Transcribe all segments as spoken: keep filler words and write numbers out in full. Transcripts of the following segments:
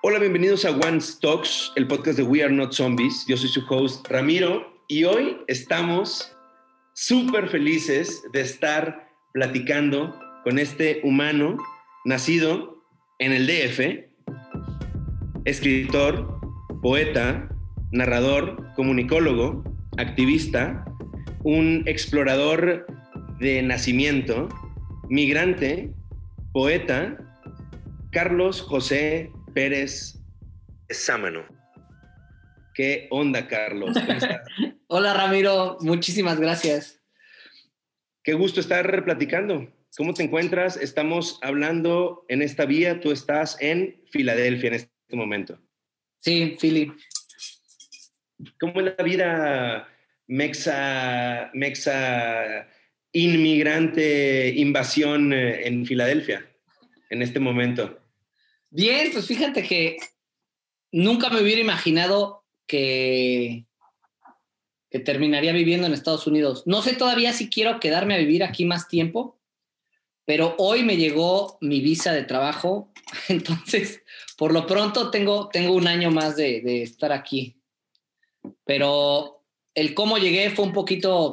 Hola, bienvenidos a One Talks, el podcast de We Are Not Zombies. Yo soy su host, Ramiro, y hoy estamos súper felices de estar platicando con este humano nacido en el D F, escritor, poeta, narrador, comunicólogo, activista, un explorador de nacimiento, migrante, poeta, Carlos José Pérez Sámano. ¿Qué onda, Carlos? ¿Cómo estás? Hola, Ramiro. Muchísimas gracias. Qué gusto estar platicando. ¿Cómo te encuentras? Estamos hablando en esta vía. Tú estás en Filadelfia en este momento. Sí, Philly. ¿Cómo es la vida mexa, mexa inmigrante, invasión en Filadelfia en este momento? Bien, pues fíjate que nunca me hubiera imaginado que, que terminaría viviendo en Estados Unidos. No sé todavía si quiero quedarme a vivir aquí más tiempo, pero hoy me llegó mi visa de trabajo, entonces por lo pronto tengo, tengo un año más de, de estar aquí. Pero el cómo llegué fue un poquito...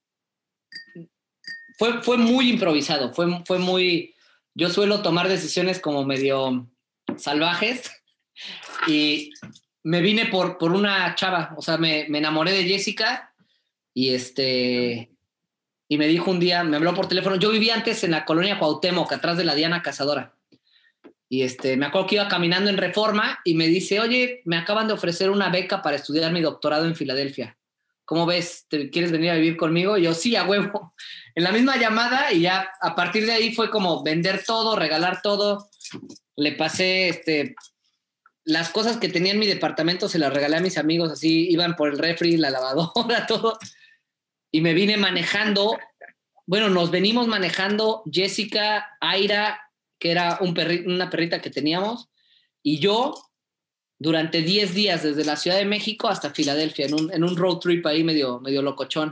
Fue, fue muy improvisado, fue, fue muy... Yo suelo tomar decisiones como medio salvajes y me vine por, por una chava, o sea, me, me enamoré de Jessica y este... Y me dijo un día, me habló por teléfono, yo vivía antes en la colonia Cuauhtémoc, atrás de la Diana Cazadora. Y este, me acuerdo que iba caminando en Reforma y me dice, oye, me acaban de ofrecer una beca para estudiar mi doctorado en Filadelfia. ¿Cómo ves? ¿Te quieres venir a vivir conmigo? Y yo, sí, a huevo. En la misma llamada, y ya a partir de ahí fue como vender todo, regalar todo. Le pasé este, las cosas que tenía en mi departamento, se las regalé a mis amigos, así iban por el refri, la lavadora, todo. Y me vine manejando. Bueno, nos venimos manejando Jessica, Aira, que era un perri- una perrita que teníamos, y yo durante diez días desde la Ciudad de México hasta Filadelfia, en un, en un road trip ahí medio, medio locochón.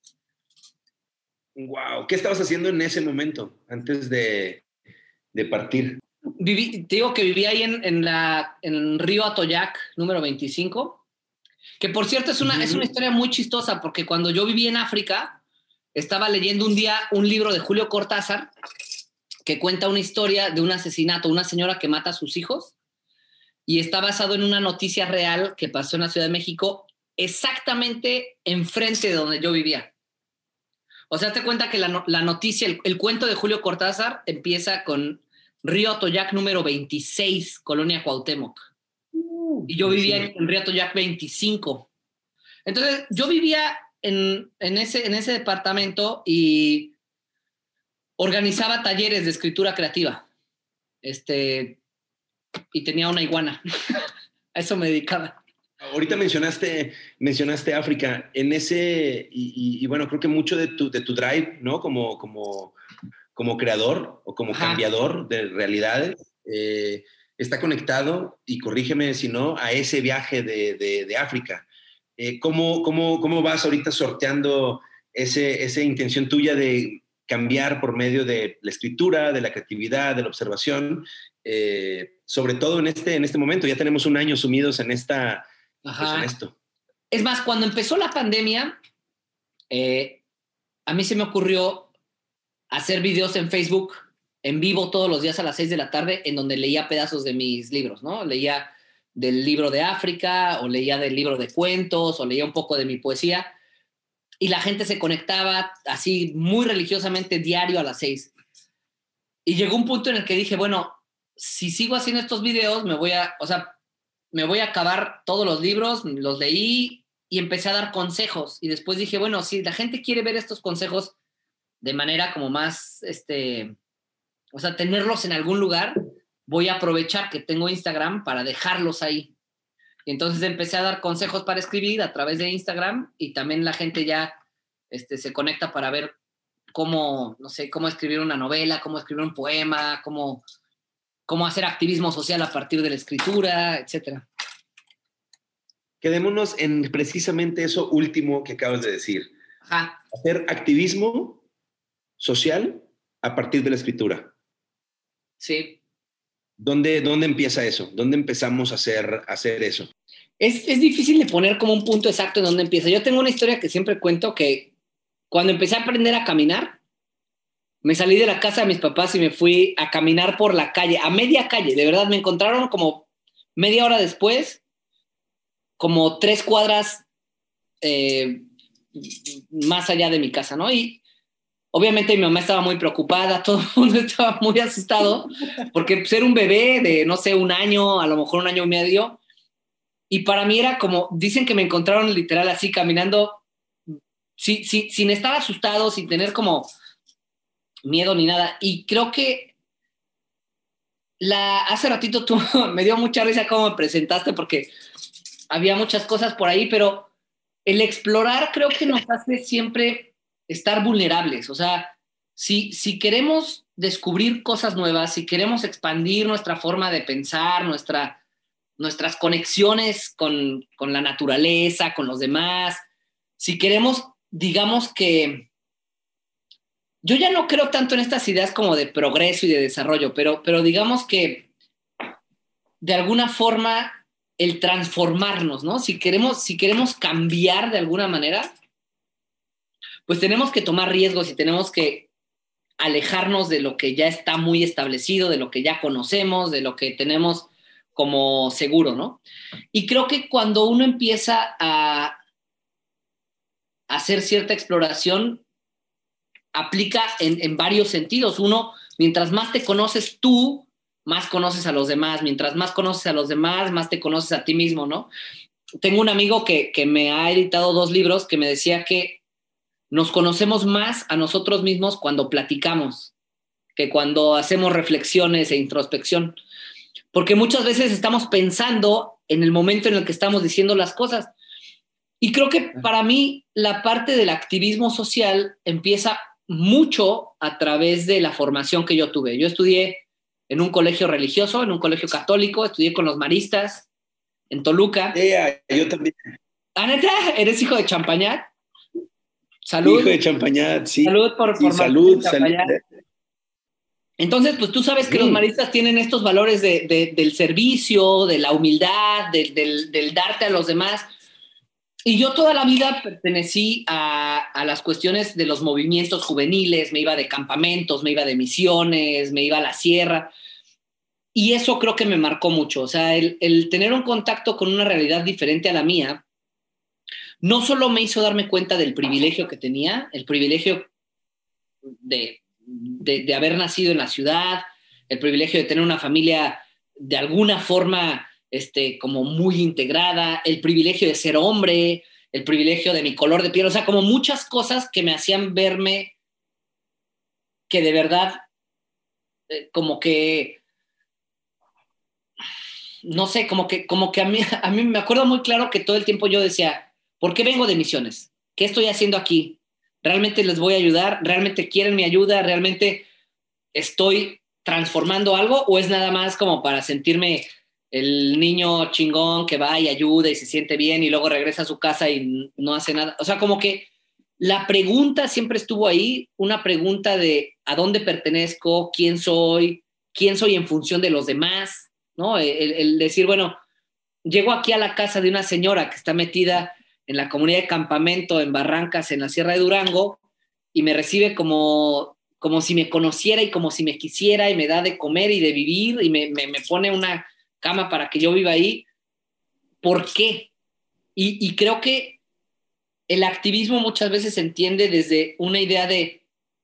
Wow, ¿qué estabas haciendo en ese momento antes de, de partir? Viví, te digo que viví ahí en, en, la, en Río Atoyac, número veinticinco, que por cierto es una, uh-huh. es una historia muy chistosa, porque cuando yo viví en África, estaba leyendo un día un libro de Julio Cortázar que cuenta una historia de un asesinato, una señora que mata a sus hijos, y está basado en una noticia real que pasó en la Ciudad de México, exactamente enfrente de donde yo vivía. O sea, te cuenta que la, la noticia, el, el cuento de Julio Cortázar empieza con Río Atoyac número veintiséis, Colonia Cuauhtémoc. Uh, y yo vivía en, en Río Atoyac veinticinco. Entonces, yo vivía en, en, ese, en ese departamento y organizaba talleres de escritura creativa. Este, y tenía una iguana. A eso me dedicaba. Ahorita mencionaste, mencionaste África. En ese, y, y, y bueno, creo que mucho de tu, de tu drive, ¿no? Como, como, como creador o como Ajá. cambiador de realidades, eh, está conectado, y corrígeme si no, a ese viaje de, de, de África. Eh, ¿cómo, cómo, ¿Cómo vas ahorita sorteando ese, esa intención tuya de cambiar por medio de la escritura, de la creatividad, de la observación? Eh, sobre todo en este, en este momento, ya tenemos un año sumidos en esta... Ajá. Pues en esto. Es más, cuando empezó la pandemia, eh, a mí se me ocurrió hacer videos en Facebook en vivo todos los días a las seis de la tarde, en donde leía pedazos de mis libros, ¿no? Leía del libro de África, o leía del libro de cuentos, o leía un poco de mi poesía, y la gente se conectaba así muy religiosamente diario a las seis. Y llegó un punto en el que dije, bueno, si sigo haciendo estos videos, me voy a, o sea, me voy a acabar todos los libros, los leí y empecé a dar consejos. Y después dije, bueno, si la gente quiere ver estos consejos de manera como más, este, o sea, tenerlos en algún lugar, voy a aprovechar que tengo Instagram para dejarlos ahí. Y entonces empecé a dar consejos para escribir a través de Instagram, y también la gente ya este, se conecta para ver cómo, no sé, cómo escribir una novela, cómo escribir un poema, cómo... cómo hacer activismo social a partir de la escritura, etcétera. Quedémonos en precisamente eso último que acabas de decir. Ajá. Hacer activismo social a partir de la escritura. Sí. ¿Dónde, dónde empieza eso? ¿Dónde empezamos a hacer, a hacer eso? Es, es difícil de poner como un punto exacto en dónde empieza. Yo tengo una historia que siempre cuento que cuando empecé a aprender a caminar, me salí de la casa de mis papás y me fui a caminar por la calle, a media calle. De verdad, me encontraron como media hora después, como tres cuadras eh, más allá de mi casa, ¿no? Y obviamente mi mamá estaba muy preocupada, todo el mundo estaba muy asustado, porque pues, era un bebé de, no sé, un año, a lo mejor un año y medio, y para mí era como, dicen que me encontraron literal así, caminando, sí, sí, sin estar asustado, sin tener como miedo ni nada, y creo que la, hace ratito tú me dio mucha risa cómo me presentaste, porque había muchas cosas por ahí, pero el explorar creo que nos hace siempre estar vulnerables. O sea, si, si queremos descubrir cosas nuevas, si queremos expandir nuestra forma de pensar, nuestra, nuestras conexiones con, con la naturaleza, con los demás, si queremos, digamos que... Yo ya no creo tanto en estas ideas como de progreso y de desarrollo, pero, pero digamos que de alguna forma el transformarnos, ¿no? Si queremos, si queremos cambiar de alguna manera, pues tenemos que tomar riesgos y tenemos que alejarnos de lo que ya está muy establecido, de lo que ya conocemos, de lo que tenemos como seguro, ¿no? Y creo que cuando uno empieza a hacer cierta exploración, aplica en, en varios sentidos. Uno, mientras más te conoces tú, más conoces a los demás. Mientras más conoces a los demás, más te conoces a ti mismo, ¿no? Tengo un amigo que, que me ha editado dos libros que me decía que nos conocemos más a nosotros mismos cuando platicamos que cuando hacemos reflexiones e introspección. Porque muchas veces estamos pensando en el momento en el que estamos diciendo las cosas. Y creo que para mí la parte del activismo social empieza mucho a través de la formación que yo tuve. Yo estudié en un colegio religioso, en un colegio católico, estudié con los maristas en Toluca. Yeah, yo también. ¿Ah, neta? ¿Eres hijo de Champañat? Salud. Hijo de Champañat, sí. Salud por, sí, por salud, salud. Entonces, pues tú sabes que mm. los maristas tienen estos valores de, de, del servicio, de la humildad, de, del, del darte a los demás. Y yo toda la vida pertenecí a, a las cuestiones de los movimientos juveniles, me iba de campamentos, me iba de misiones, me iba a la sierra. Y eso creo que me marcó mucho. O sea, el, el tener un contacto con una realidad diferente a la mía, no solo me hizo darme cuenta del privilegio que tenía, el privilegio de, de, de haber nacido en la ciudad, el privilegio de tener una familia de alguna forma este, como muy integrada, el privilegio de ser hombre, el privilegio de mi color de piel, o sea, como muchas cosas que me hacían verme que de verdad, eh, como que, no sé, como que, como que a mí, a mí me acuerdo muy claro que todo el tiempo yo decía, ¿por qué vengo de misiones? ¿Qué estoy haciendo aquí? ¿Realmente les voy a ayudar? ¿Realmente quieren mi ayuda? ¿Realmente estoy transformando algo? ¿O es nada más como para sentirme el niño chingón que va y ayuda y se siente bien y luego regresa a su casa y no hace nada? O sea, como que la pregunta siempre estuvo ahí, una pregunta de ¿a dónde pertenezco? ¿Quién soy? ¿Quién soy en función de los demás? ¿No? El, el decir, bueno, llego aquí a la casa de una señora que está metida en la comunidad de campamento en Barrancas, en la Sierra de Durango, y me recibe como, como si me conociera y como si me quisiera y me da de comer y de vivir y me, me, me pone una cama para que yo viva ahí. ¿Por qué? Y, y creo que el activismo muchas veces se entiende desde una idea de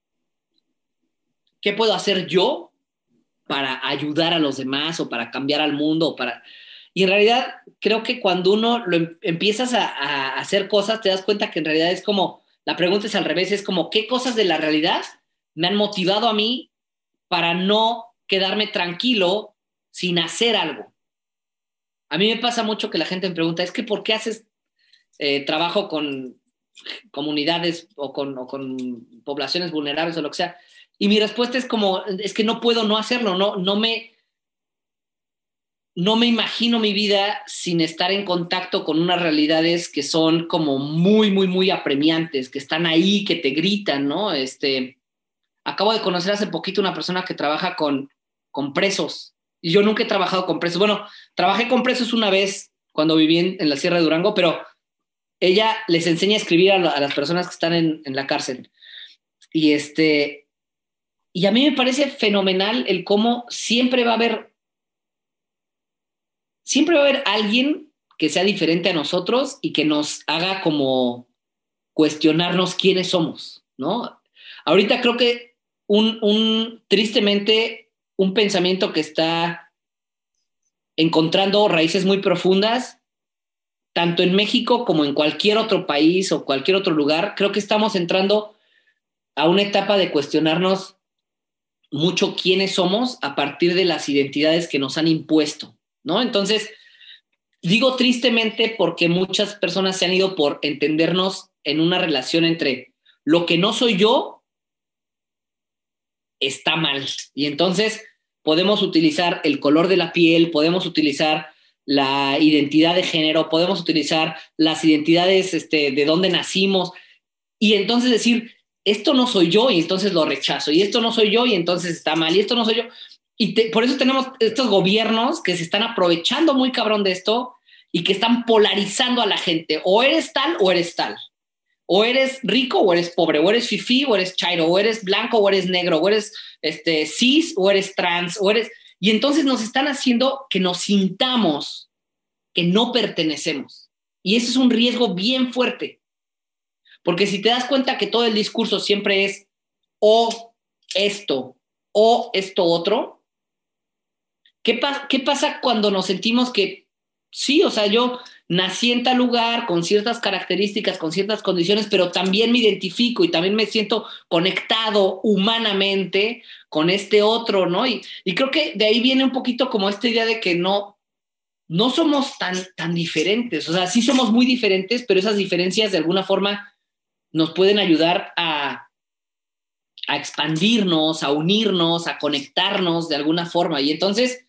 ¿qué puedo hacer yo para ayudar a los demás o para cambiar al mundo? O para... Y en realidad creo que cuando uno lo em- empiezas a, a hacer cosas, te das cuenta que en realidad es como, la pregunta es al revés, es como, ¿qué cosas de la realidad me han motivado a mí para no quedarme tranquilo sin hacer algo? A mí me pasa mucho que la gente me pregunta, es que ¿por qué haces eh, trabajo con comunidades o con, o con poblaciones vulnerables o lo que sea? Y mi respuesta es como, es que no puedo no hacerlo, no, no me... no me imagino mi vida sin estar en contacto con unas realidades que son como muy, muy, muy apremiantes, que están ahí, que te gritan, ¿no? Este, acabo de conocer hace poquito una persona que trabaja con, con presos yo nunca he trabajado con presos. Bueno, trabajé con presos una vez cuando viví en, en la Sierra de Durango, pero ella les enseña a escribir a, a las personas que están en, en la cárcel. Y, este, y a mí me parece fenomenal el cómo siempre va a haber, siempre va a haber alguien que sea diferente a nosotros y que nos haga como cuestionarnos quiénes somos, ¿no? Ahorita creo que un, un tristemente, un pensamiento que está encontrando raíces muy profundas, tanto en México como en cualquier otro país o cualquier otro lugar, creo que estamos entrando a una etapa de cuestionarnos mucho quiénes somos a partir de las identidades que nos han impuesto, ¿no? Entonces, digo tristemente porque muchas personas se han ido por entendernos en una relación entre lo que no soy yo está mal. Y entonces podemos utilizar el color de la piel, podemos utilizar la identidad de género, podemos utilizar las identidades este, de dónde nacimos, y entonces decir, esto no soy yo, y entonces lo rechazo, y esto no soy yo, y entonces está mal, y esto no soy yo. Y te, por eso tenemos estos gobiernos que se están aprovechando muy cabrón de esto y que están polarizando a la gente. O eres tal o eres tal. O eres rico o eres pobre, o eres fifí o eres chairo, o eres blanco o eres negro, o eres este, cis o eres trans, o eres... Y entonces nos están haciendo que nos sintamos que no pertenecemos. Y eso es un riesgo bien fuerte. Porque si te das cuenta que todo el discurso siempre es o esto o esto otro, ¿qué, pa- qué pasa cuando nos sentimos que sí, o sea, yo nací en tal lugar con ciertas características, con ciertas condiciones, pero también me identifico y también me siento conectado humanamente con este otro, ¿no? Y, y creo que de ahí viene un poquito como esta idea de que no, no somos tan, tan diferentes. O sea, sí somos muy diferentes, pero esas diferencias de alguna forma nos pueden ayudar a, a expandirnos, a unirnos, a conectarnos de alguna forma. Y entonces,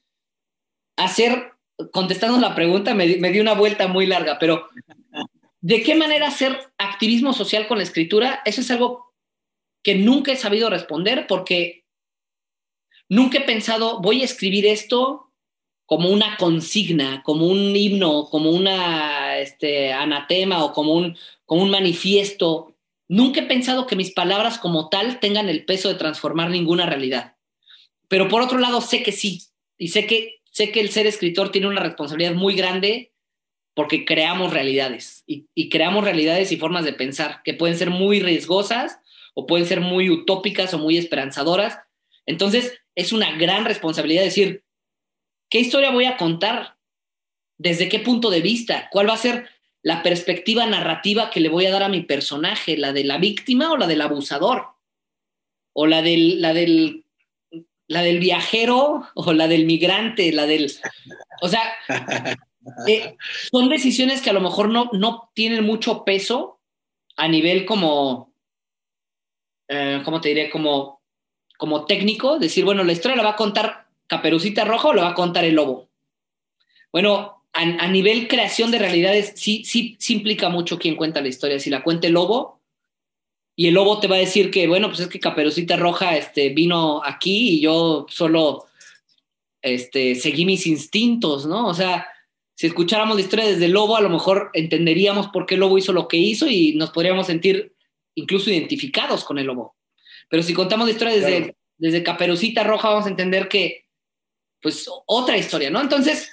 hacer, contestando la pregunta, me, me di una vuelta muy larga, pero ¿de qué manera hacer activismo social con la escritura? Eso es algo que nunca he sabido responder porque nunca he pensado, voy a escribir esto como una consigna, como un himno, como una este, anatema o como un, como un manifiesto. Nunca he pensado que mis palabras como tal tengan el peso de transformar ninguna realidad. Pero por otro lado, sé que sí. Y sé que, sé que el ser escritor tiene una responsabilidad muy grande porque creamos realidades. Y, y creamos realidades y formas de pensar que pueden ser muy riesgosas o pueden ser muy utópicas o muy esperanzadoras. Entonces, es una gran responsabilidad decir, ¿qué historia voy a contar? ¿Desde qué punto de vista? ¿Cuál va a ser la perspectiva narrativa que le voy a dar a mi personaje? ¿La de la víctima o la del abusador? ¿O la del, la del, la del viajero o la del migrante? La del... O sea, eh, son decisiones que a lo mejor no, no tienen mucho peso a nivel como, eh, ¿cómo te diré? Como, como técnico. Decir, bueno, la historia la va a contar Caperucita Roja o la va a contar el lobo. Bueno, a, a nivel creación de realidades, sí, sí, sí implica mucho quién cuenta la historia. Si la cuenta el lobo, y el lobo te va a decir que, bueno, pues es que Caperucita Roja este, vino aquí y yo solo este, seguí mis instintos, ¿no? O sea, si escucháramos la historia desde el lobo, a lo mejor entenderíamos por qué el lobo hizo lo que hizo y nos podríamos sentir incluso identificados con el lobo. Pero si contamos la historia desde, claro, desde Caperucita Roja, vamos a entender que, pues, otra historia, ¿no? Entonces,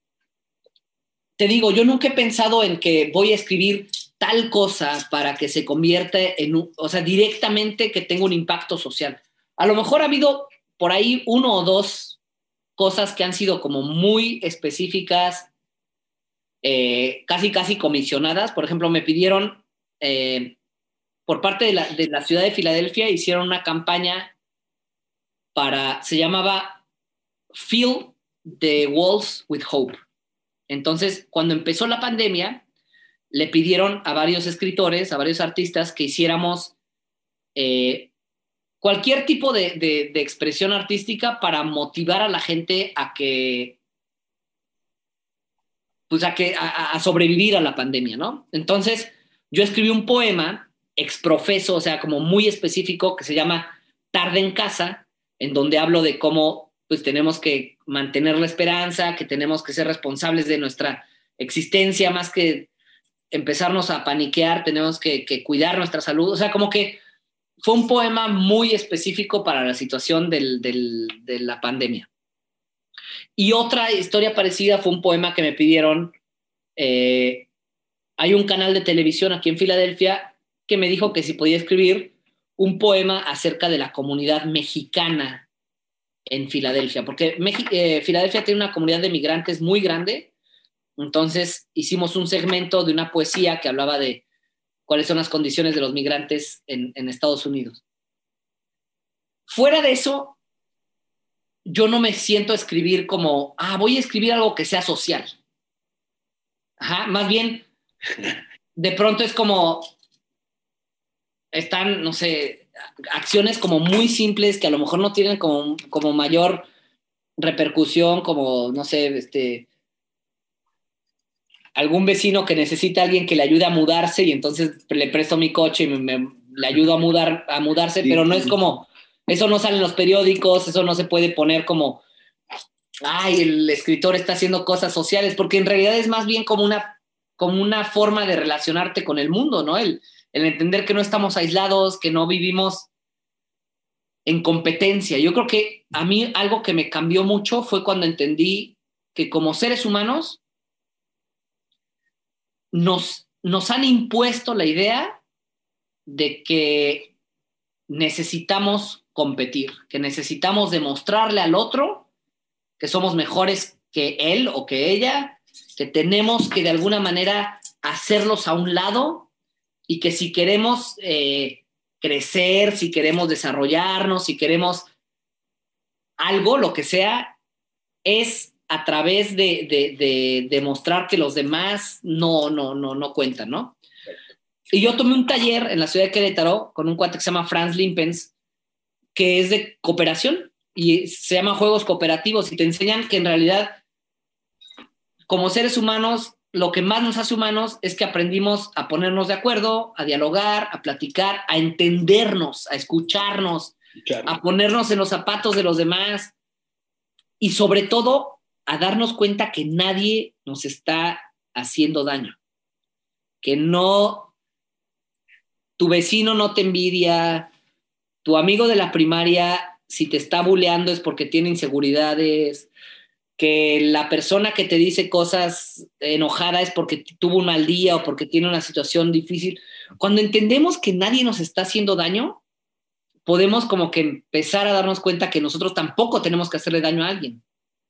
te digo, yo nunca he pensado en que voy a escribir tal cosa para que se convierta en, un, o sea, directamente que tenga un impacto social. A lo mejor ha habido por ahí uno o dos cosas que han sido como muy específicas, eh, casi, casi comisionadas. Por ejemplo, me pidieron, eh, por parte de la, de la ciudad de Filadelfia, hicieron una campaña para, se llamaba Fill the Walls with Hope. Entonces, cuando empezó la pandemia, le pidieron a varios escritores, a varios artistas, que hiciéramos eh, cualquier tipo de, de, de expresión artística para motivar a la gente a que, pues a, que a, a sobrevivir a la pandemia, ¿no? Entonces, yo escribí un poema exprofeso, o sea, como muy específico, que se llama Tarde en Casa, en donde hablo de cómo pues tenemos que mantener la esperanza, que tenemos que ser responsables de nuestra existencia, más que empezarnos a paniquear, tenemos que, que cuidar nuestra salud. O sea, como que fue un poema muy específico para la situación del, del, de la pandemia. Y otra historia parecida fue un poema que me pidieron. Eh, hay un canal de televisión aquí en Filadelfia que me dijo que si podía escribir un poema acerca de la comunidad mexicana en Filadelfia, porque Mex- eh, Filadelfia tiene una comunidad de migrantes muy grande. Entonces hicimos un segmento de una poesía que hablaba de cuáles son las condiciones de los migrantes en, en Estados Unidos. Fuera de eso, yo no me siento a escribir como, ah, voy a escribir algo que sea social. Ajá, más bien, de pronto es como, están, no sé, acciones como muy simples que a lo mejor no tienen como, como mayor repercusión, como, no sé, este, algún vecino que necesita a alguien que le ayude a mudarse y entonces le presto mi coche y me, me, le ayudo a, mudar, a mudarse, sí, pero no es como, eso no sale en los periódicos, eso no se puede poner como, ay, el escritor está haciendo cosas sociales, porque en realidad es más bien como una, como una forma de relacionarte con el mundo, ¿no? El, el entender que no estamos aislados, que no vivimos en competencia. Yo creo que a mí algo que me cambió mucho fue cuando entendí que como seres humanos nos, nos han impuesto la idea de que necesitamos competir, que necesitamos demostrarle al otro que somos mejores que él o que ella, que tenemos que de alguna manera hacerlos a un lado y que si queremos eh, crecer, si queremos desarrollarnos, si queremos algo, lo que sea, es a través de, de, de demostrar que los demás no, no, no, no cuentan, ¿no? Y yo tomé un taller en la ciudad de Querétaro con un cuate que se llama Franz Limpens, que es de cooperación y se llama Juegos Cooperativos y te enseñan que en realidad como seres humanos lo que más nos hace humanos es que aprendimos a ponernos de acuerdo, a dialogar, a platicar, a entendernos, a escucharnos, claro, a ponernos en los zapatos de los demás y sobre todo a darnos cuenta que nadie nos está haciendo daño, que no, tu vecino no te envidia, tu amigo de la primaria, si te está buleando es porque tiene inseguridades, que la persona que te dice cosas enojada es porque tuvo un mal día o porque tiene una situación difícil. Cuando entendemos que nadie nos está haciendo daño, podemos como que empezar a darnos cuenta que nosotros tampoco tenemos que hacerle daño a alguien.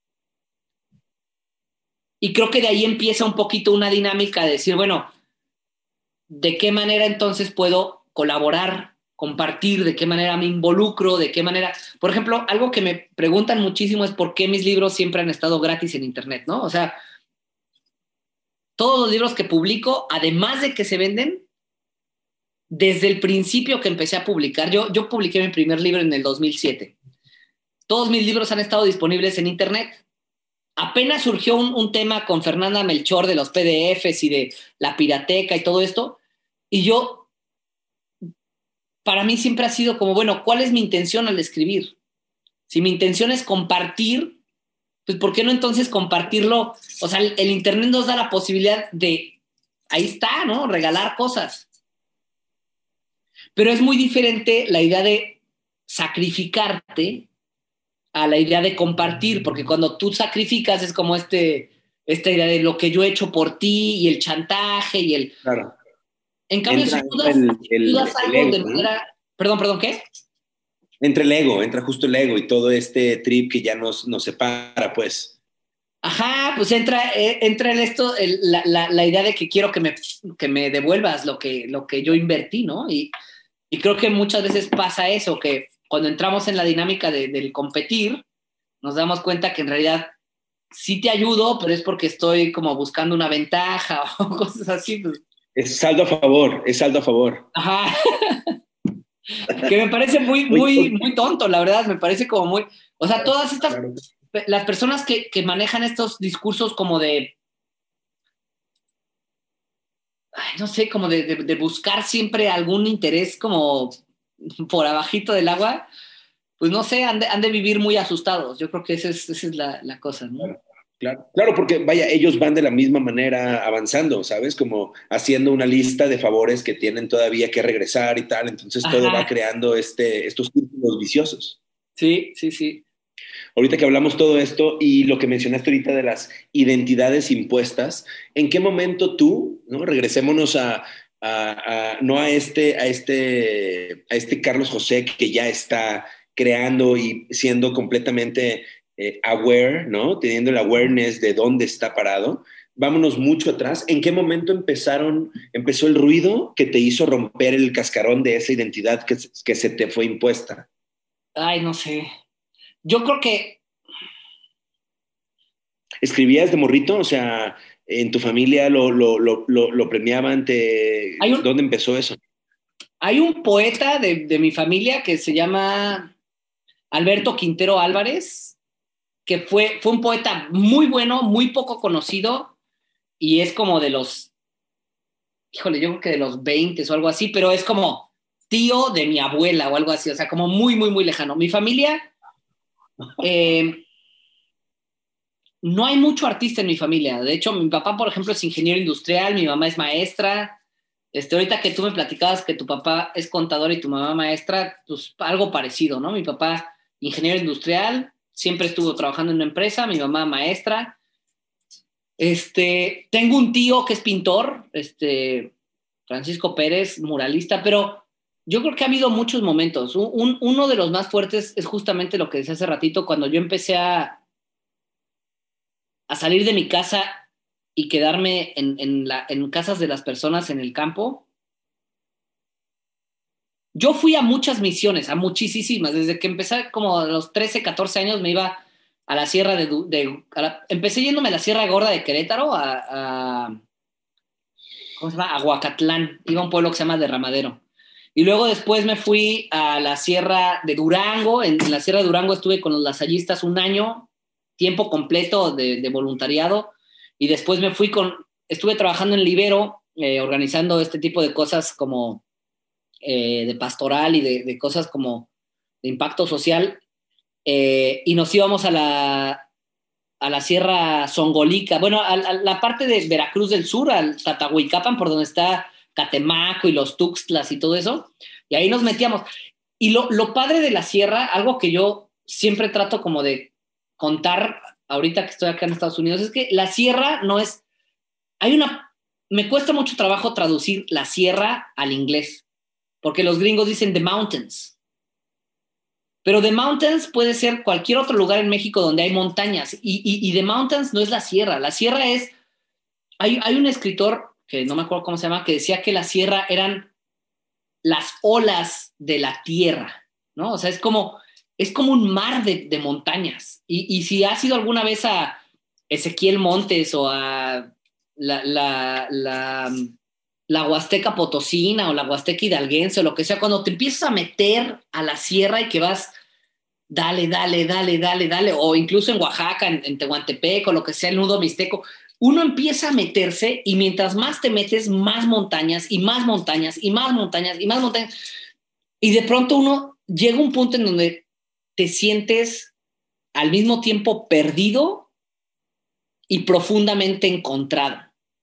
Y creo que de ahí empieza un poquito una dinámica de decir, bueno, ¿de qué manera entonces puedo colaborar, compartir, de qué manera me involucro, de qué manera... Por ejemplo, algo que me preguntan muchísimo es por qué mis libros siempre han estado gratis en internet, ¿no? O sea, todos los libros que publico, además de que se venden, desde el principio que empecé a publicar, yo, yo publiqué mi primer libro en el dos mil siete. Todos mis libros han estado disponibles en internet. Apenas surgió un, un tema con Fernanda Melchor de los P D Efes y de la pirateca y todo esto, y yo, para mí siempre ha sido como, bueno, ¿cuál es mi intención al escribir? Si mi intención es compartir, pues ¿por qué no entonces compartirlo? O sea, el, el internet nos da la posibilidad de, ahí está, ¿no? Regalar cosas. Pero es muy diferente la idea de sacrificarte a la idea de compartir, porque cuando tú sacrificas es como este, esta idea de lo que yo he hecho por ti y el chantaje y el... Claro. En cambio, entra, si tú das, el, el, tú das algo ego, de ¿no? manera... Perdón, perdón, ¿qué? Entra el ego, entra justo el ego y todo este trip que ya nos, nos separa, pues. Ajá, pues entra, eh, entra en esto el, la, la, la idea de que quiero que me, que me devuelvas lo que, lo que yo invertí, ¿no? Y, y creo que muchas veces pasa eso, que cuando entramos en la dinámica de, del competir, nos damos cuenta que en realidad sí te ayudo, pero es porque estoy como buscando una ventaja o cosas así. Pues. Es saldo a favor, es saldo a favor. Ajá. Que me parece muy, muy, muy tonto, la verdad, me parece como muy... O sea, todas estas... Claro. Las personas que, que manejan estos discursos como de... Ay, no sé, como de, de, de buscar siempre algún interés como por abajito del agua, pues no sé, han de, han de vivir muy asustados. Yo creo que esa es, esa es la, la cosa, ¿no? Claro, claro, claro, porque vaya, ellos van de la misma manera avanzando, ¿sabes? Como haciendo una lista de favores que tienen todavía que regresar y tal, entonces todo va Ajá. creando este, estos círculos viciosos. Sí, sí, sí. Ahorita que hablamos todo esto y lo que mencionaste ahorita de las identidades impuestas, ¿en qué momento tú, ¿no? Regresémonos a, a, a no a este, a este, a este Carlos José que ya está creando y siendo completamente eh, aware, ¿no? Teniendo el awareness de dónde está parado. Vámonos mucho atrás. ¿En qué momento empezaron, empezó el ruido que te hizo romper el cascarón de esa identidad que, que se te fue impuesta? Ay, no sé. Yo creo que ¿Escribías de morrito? O sea, ¿en tu familia lo, lo, lo, lo, lo premiaban? Te... hay un, ¿Dónde empezó eso? hay un poeta de, de mi familia que se llama Alberto Quintero Álvarez, que fue, fue un poeta muy bueno, muy poco conocido, y es como de los, híjole, yo creo que de los veinte o algo así, pero es como tío de mi abuela o algo así, o sea, como muy, muy, muy lejano. Mi familia, eh, no hay mucho artista en mi familia. De hecho, mi papá, por ejemplo, es ingeniero industrial, mi mamá es maestra. Este, ahorita que tú me platicabas que tu papá es contador y tu mamá maestra, pues algo parecido, ¿no? Mi papá, ingeniero industrial, siempre estuvo trabajando en una empresa, mi mamá maestra. Este, tengo un tío que es pintor, este, Francisco Pérez, muralista, pero yo creo que ha habido muchos momentos. Un, un, uno de los más fuertes es justamente lo que decía hace ratito, cuando yo empecé a, a salir de mi casa y quedarme en, en, la, en casas de las personas en el campo. Yo fui a muchas misiones, a muchísimas. Desde que empecé como a los trece, catorce años me iba a la sierra de... de a la, empecé yéndome a la Sierra Gorda de Querétaro, a, a ¿cómo se llama? A Huacatlán. Iba a un pueblo que se llama Derramadero. Y luego después me fui a la Sierra de Durango. En, en la Sierra de Durango estuve con los lasallistas un año, tiempo completo de, de voluntariado. Y después me fui con... Estuve trabajando en Libero, eh, organizando este tipo de cosas como eh, de pastoral y de, de cosas como de impacto social. Eh, y nos íbamos a la, a la Sierra Songolica, bueno, a, a la parte de Veracruz del Sur, al Tatahuicapan, por donde está Catemaco y los Tuxtlas y todo eso, y ahí nos metíamos. Y lo, lo padre de la sierra, algo que yo siempre trato como de contar ahorita que estoy acá en Estados Unidos, es que la sierra no es, hay una, me cuesta mucho trabajo traducir la sierra al inglés, porque los gringos dicen the mountains. Pero The Mountains puede ser cualquier otro lugar en México donde hay montañas. Y, y, y The Mountains no es la sierra. La sierra es... Hay, hay un escritor, que no me acuerdo cómo se llama, que decía que la sierra eran las olas de la tierra, ¿no? O sea, es como, es como un mar de, de montañas. Y, y si has ido alguna vez a Ezequiel Montes o a la, la, la, la Huasteca Potosina o la Huasteca Hidalguense o lo que sea, cuando te empiezas a meter a la sierra y que vas, dale, dale, dale, dale, dale, o incluso en Oaxaca, en, en Tehuantepec o lo que sea, el nudo mixteco, uno empieza a meterse y mientras más te metes, más montañas y más montañas y más montañas y más montañas. Y de pronto uno llega a un punto en donde te sientes al mismo tiempo perdido y profundamente encontrado.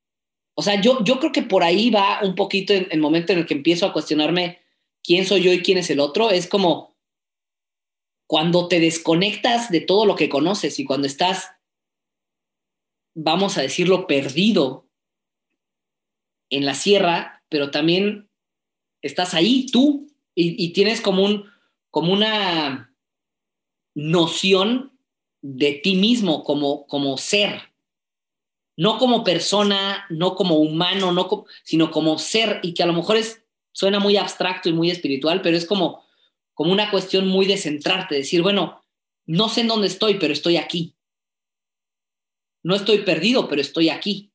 O sea, yo, yo creo que por ahí va un poquito el, el momento en el que empiezo a cuestionarme quién soy yo y quién es el otro. Es como cuando te desconectas de todo lo que conoces y cuando estás, vamos a decirlo, perdido en la sierra, pero también estás ahí tú y, y tienes como, un, como una noción de ti mismo como, como ser, no como persona, no como humano, no como, sino como ser, y que a lo mejor es, suena muy abstracto y muy espiritual, pero es como, como una cuestión muy de centrarte, decir, bueno, no sé en dónde estoy, pero estoy aquí. No estoy perdido, pero estoy aquí.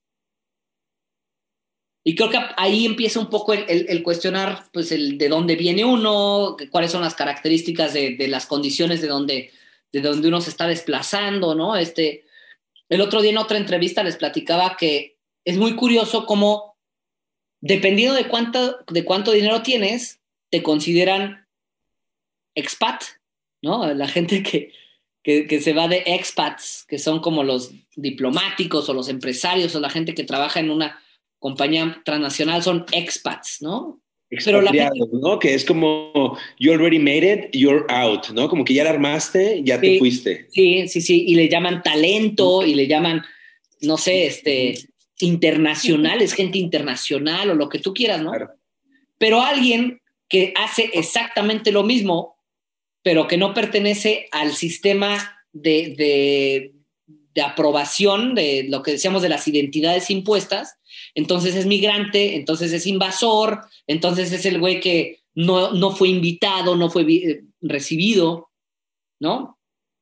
Y creo que ahí empieza un poco el, el, el cuestionar, pues, el de dónde viene uno, cuáles son las características de, de las condiciones de donde, de donde uno se está desplazando, ¿no? Este, el otro día en otra entrevista les platicaba que es muy curioso cómo, dependiendo de cuánto, de cuánto dinero tienes, te consideran expat, ¿no? La gente que, que, que se va de expats, que son como los diplomáticos o los empresarios o la gente que trabaja en una compañía transnacional, son expats, ¿no? Pero la gente, ¿no? Que es como, you already made it, you're out, ¿no? Como que ya la armaste, ya sí, te fuiste. Sí, sí, sí, y le llaman talento, y le llaman, no sé, este, internacional, es gente internacional o lo que tú quieras, ¿no? Claro. Pero alguien que hace exactamente lo mismo, pero que no pertenece al sistema de, de, de aprobación de lo que decíamos de las identidades impuestas, entonces es migrante, entonces es invasor, entonces es el güey que no, no fue invitado, no fue eh, recibido, ¿no?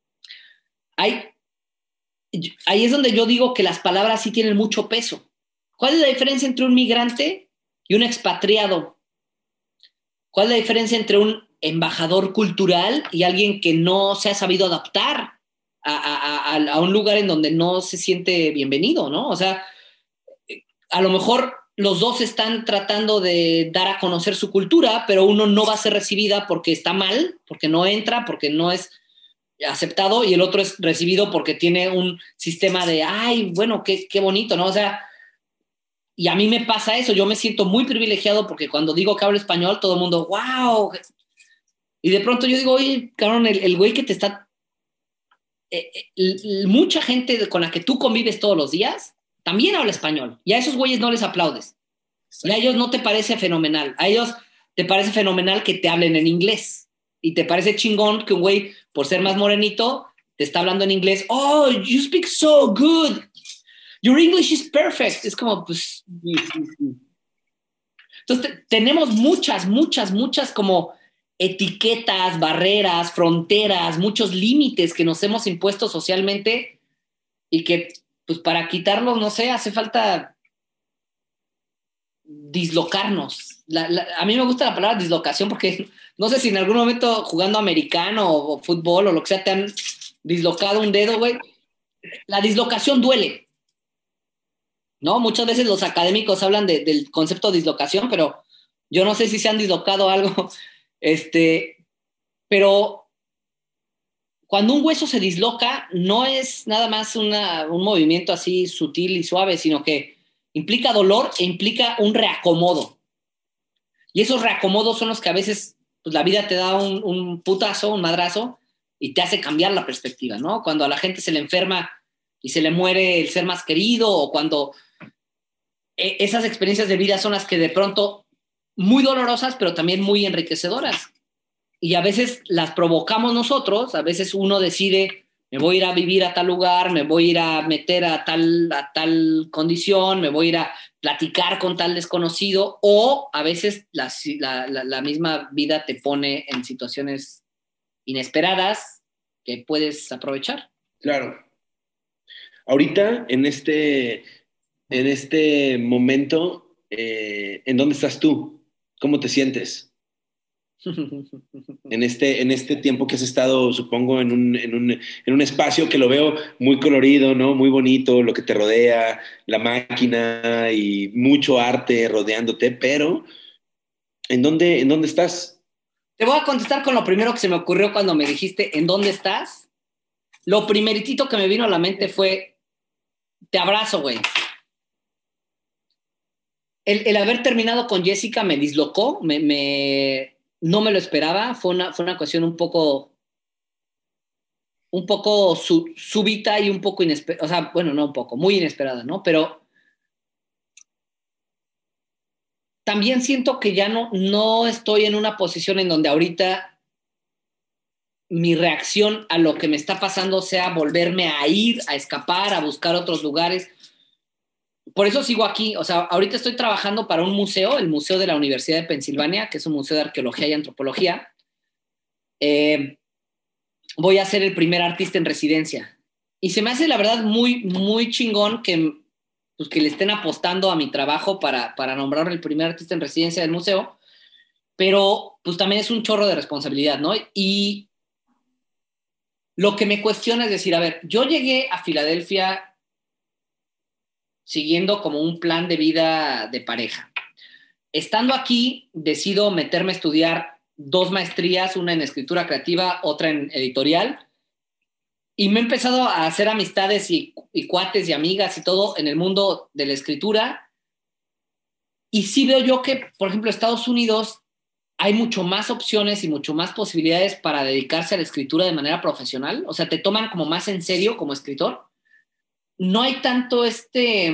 Hay, ahí es donde yo digo que las palabras sí tienen mucho peso. ¿Cuál es la diferencia entre un migrante y un expatriado? ¿Cuál es la diferencia entre un embajador cultural y alguien que no se ha sabido adaptar a, a, a, a un lugar en donde no se siente bienvenido, ¿no? O sea, a lo mejor los dos están tratando de dar a conocer su cultura, pero uno no va a ser recibida porque está mal, porque no entra, porque no es aceptado, y el otro es recibido porque tiene un sistema de, ay, bueno, qué, qué bonito, ¿no? O sea, y a mí me pasa eso, yo me siento muy privilegiado porque cuando digo que hablo español, todo el mundo, wow. Y de pronto yo digo, oye, cabrón, el, el güey que te está... Eh, eh, mucha gente con la que tú convives todos los días también habla español, y a esos güeyes no les aplaudes. Sí. Y a ellos no te parece fenomenal, a ellos te parece fenomenal que te hablen en inglés, y te parece chingón que un güey, por ser más morenito, te está hablando en inglés. Oh, you speak so good. Your English is perfect. Es como, pues... Entonces, te, tenemos muchas, muchas, muchas como etiquetas, barreras, fronteras, muchos límites que nos hemos impuesto socialmente, y que, pues, para quitarlos, no sé, hace falta dislocarnos. La, la, a mí me gusta la palabra dislocación porque no sé si en algún momento jugando americano o, o fútbol o lo que sea te han dislocado un dedo, güey. La dislocación duele, ¿no? Muchas veces los académicos hablan de, del concepto de dislocación, pero yo no sé si se han dislocado algo. Este, pero cuando un hueso se disloca, no es nada más una, un movimiento así sutil y suave, sino que implica dolor e implica un reacomodo. Y esos reacomodos son los que a veces, pues, la vida te da un, un putazo, un madrazo, y te hace cambiar la perspectiva, ¿no? Cuando a la gente se le enferma y se le muere el ser más querido, o cuando eh, esas experiencias de vida son las que de pronto, muy dolorosas, pero también muy enriquecedoras. Y a veces las provocamos nosotros, a veces uno decide, me voy a ir a vivir a tal lugar, me voy a ir a meter a tal, a tal condición, me voy a ir a platicar con tal desconocido, o a veces la, la, la, la misma vida te pone en situaciones inesperadas que puedes aprovechar. Claro. Ahorita, en este, en este momento, eh, ¿en dónde estás tú? ¿Cómo te sientes? En este, en este tiempo que has estado, supongo, en un, en, un, en un espacio que lo veo muy colorido, ¿no? Muy bonito, lo que te rodea, la máquina y mucho arte rodeándote, pero ¿en dónde, en dónde estás? Te voy a contestar con lo primero que se me ocurrió cuando me dijiste, ¿en dónde estás? Lo primeritito que me vino a la mente fue, te abrazo, güey. El, el haber terminado con Jessica me dislocó, me, me, no me lo esperaba, fue una, fue una cuestión un poco, un poco su, súbita y un poco inesperada, o sea, bueno, no un poco, muy inesperada, ¿no? Pero también siento que ya no, no estoy en una posición en donde ahorita mi reacción a lo que me está pasando sea volverme a ir, a escapar, a buscar otros lugares. Por eso sigo aquí. O sea, ahorita estoy trabajando para un museo, el Museo de la Universidad de Pensilvania, que es un museo de arqueología y antropología. Eh, voy a ser el primer artista en residencia. Y se me hace, la verdad, muy, muy chingón que, pues, que le estén apostando a mi trabajo para, para nombrar el primer artista en residencia del museo. Pero, pues, también es un chorro de responsabilidad, ¿no? Y lo que me cuestiona es decir, a ver, yo llegué a Filadelfia siguiendo como un plan de vida de pareja. Estando aquí, decido meterme a estudiar dos maestrías, una en escritura creativa, otra en editorial, y me he empezado a hacer amistades y, y cuates y amigas y todo en el mundo de la escritura, y sí veo yo que, por ejemplo, Estados Unidos hay mucho más opciones y mucho más posibilidades para dedicarse a la escritura de manera profesional. O sea, te toman como más en serio como escritor. No hay tanto este,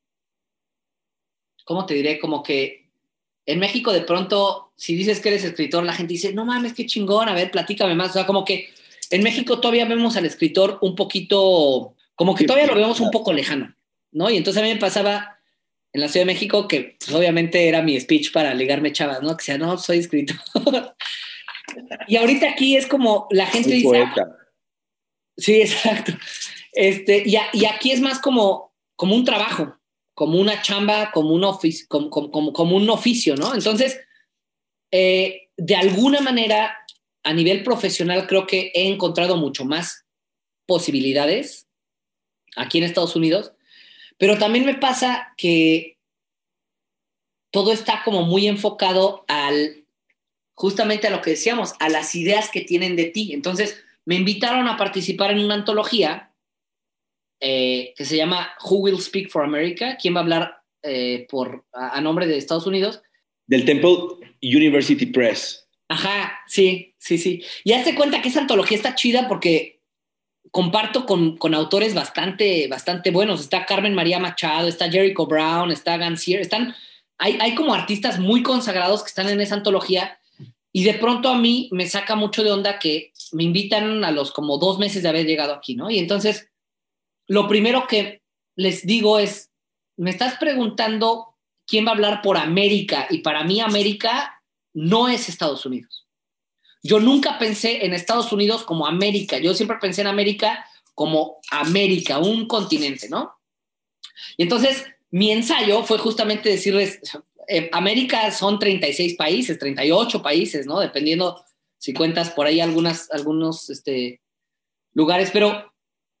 ¿cómo te diré? Como que en México de pronto, si dices que eres escritor, la gente dice, no mames, qué chingón, a ver, platícame más. O sea, como que en México todavía vemos al escritor un poquito, como que todavía lo vemos un poco lejano, ¿no? Y entonces a mí me pasaba en la Ciudad de México, que pues, obviamente era mi speech para ligarme chavas, ¿no? Que sea, no, soy escritor. Y ahorita aquí es como, la gente Muy dice... poeta. Ah, sí, exacto. Este, y, a, y aquí es más como, como un trabajo, como una chamba, como un, oficio, como, como, como un oficio, ¿no? Entonces, eh, de alguna manera, a nivel profesional, creo que he encontrado mucho más posibilidades aquí en Estados Unidos, pero también me pasa que todo está como muy enfocado al, justamente a lo que decíamos, a las ideas que tienen de ti. Entonces, me invitaron a participar en una antología eh, que se llama Who Will Speak for America? ¿Quién va a hablar eh, por, a, a nombre de Estados Unidos? Del Temple University Press. Ajá, sí, sí, sí. Y hazte cuenta que esa antología está chida porque comparto con, con autores bastante, bastante buenos. Está Carmen María Machado, está Jericho Brown, está Gansier, están, hay, hay como artistas muy consagrados que están en esa antología y de pronto a mí me saca mucho de onda que me invitan a los como dos meses de haber llegado aquí, ¿no? Y entonces lo primero que les digo es, me estás preguntando quién va a hablar por América y para mí América no es Estados Unidos. Yo nunca pensé en Estados Unidos como América. Yo siempre pensé en América como América, un continente, ¿no? Y entonces mi ensayo fue justamente decirles, eh, América son treinta y seis países, treinta y ocho países, ¿no? Dependiendo si cuentas por ahí algunas, algunos este, lugares, pero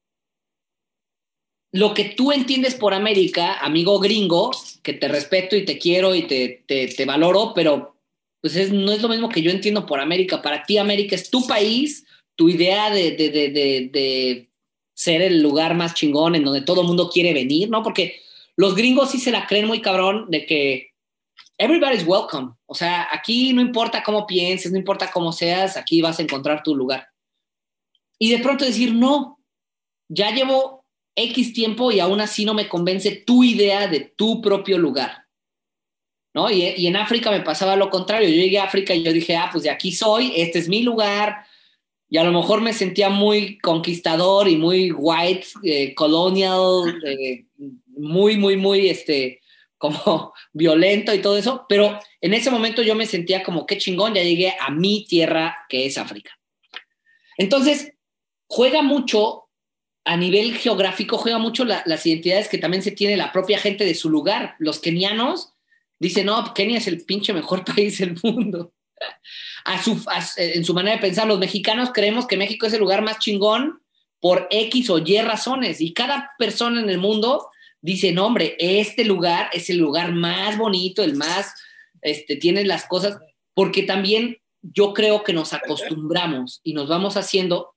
lo que tú entiendes por América, amigo gringo, que te respeto y te quiero y te, te, te valoro, pero pues es, no es lo mismo que yo entiendo por América. Para ti América es tu país, tu idea de, de, de, de, de ser el lugar más chingón en donde todo el mundo quiere venir, ¿no? Porque los gringos sí se la creen muy cabrón de que everybody's welcome. O sea, aquí no importa cómo pienses, no importa cómo seas, aquí vas a encontrar tu lugar. Y de pronto decir, no, ya llevo X tiempo y aún así no me convence tu idea de tu propio lugar, ¿no? Y, y en África me pasaba lo contrario. Yo llegué a África y yo dije, ah, pues de aquí soy, este es mi lugar. Y a lo mejor me sentía muy conquistador y muy white, eh, colonial, eh, muy, muy, muy, este, como violento y todo eso. Pero en ese momento yo me sentía como, qué chingón, ya llegué a mi tierra, que es África. Entonces, juega mucho a nivel geográfico, juega mucho la, las identidades que también se tiene la propia gente de su lugar. Los kenianos dicen, no, Kenia es el pinche mejor país del mundo. A su, a, en su manera de pensar, los mexicanos creemos que México es el lugar más chingón por X o Y razones. Y cada persona en el mundo dice, no, hombre, este lugar es el lugar más bonito, el más, este, tiene las cosas, porque también yo creo que nos acostumbramos y nos vamos haciendo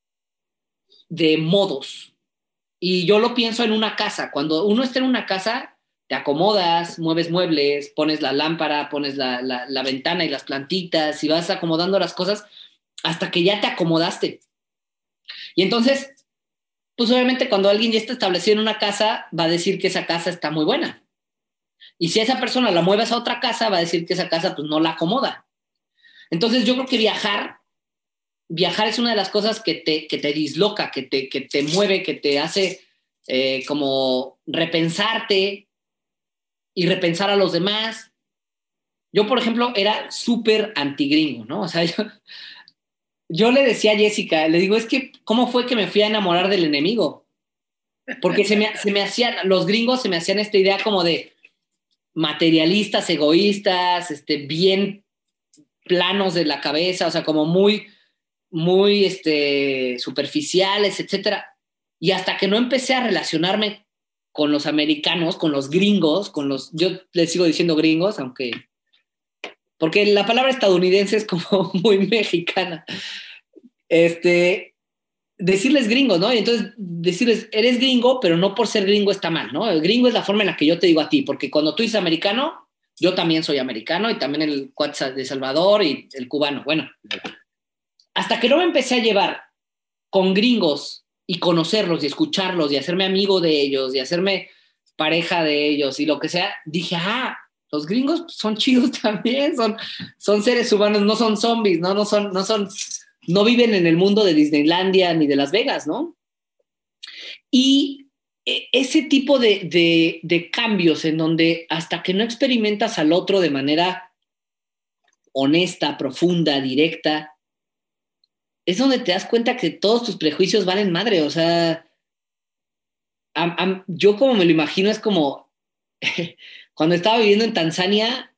de modos. Y yo lo pienso en una casa. Cuando uno está en una casa, te acomodas, mueves muebles, pones la lámpara, pones la, la, la ventana y las plantitas y vas acomodando las cosas hasta que ya te acomodaste. Y entonces, pues obviamente cuando alguien ya está establecido en una casa, va a decir que esa casa está muy buena. Y si esa persona la mueves a otra casa, va a decir que esa casa pues no la acomoda. Entonces yo creo que viajar viajar es una de las cosas que te, que te disloca, que te, que te mueve, que te hace eh, como repensarte y repensar a los demás. Yo, por ejemplo, era súper antigringo, ¿no? O sea, yo, yo le decía a Jessica, le digo, es que, ¿cómo fue que me fui a enamorar del enemigo? Porque se me, se me hacían, los gringos se me hacían esta idea como de materialistas, egoístas, este, bien planos de la cabeza, o sea, como muy muy este, superficiales, etcétera. Y hasta que no empecé a relacionarme con los americanos, con los gringos, con los, yo les sigo diciendo gringos, aunque porque la palabra estadounidense es como muy mexicana. Este, decirles gringos, ¿no? Y entonces decirles, eres gringo, pero no por ser gringo está mal, ¿no? El gringo es la forma en la que yo te digo a ti, porque cuando tú dices americano, yo también soy americano y también el cuate de Salvador y el cubano. Bueno, hasta que no me empecé a llevar con gringos y conocerlos y escucharlos y hacerme amigo de ellos y hacerme pareja de ellos y lo que sea, dije, ah, los gringos son chidos también, son, son seres humanos, no son zombies, ¿no? No son, no son, no viven en el mundo de Disneylandia ni de Las Vegas, ¿no? Y ese tipo de, de, de cambios en donde hasta que no experimentas al otro de manera honesta, profunda, directa, es donde te das cuenta que todos tus prejuicios valen madre. O sea, am, am, yo como me lo imagino es como cuando estaba viviendo en Tanzania,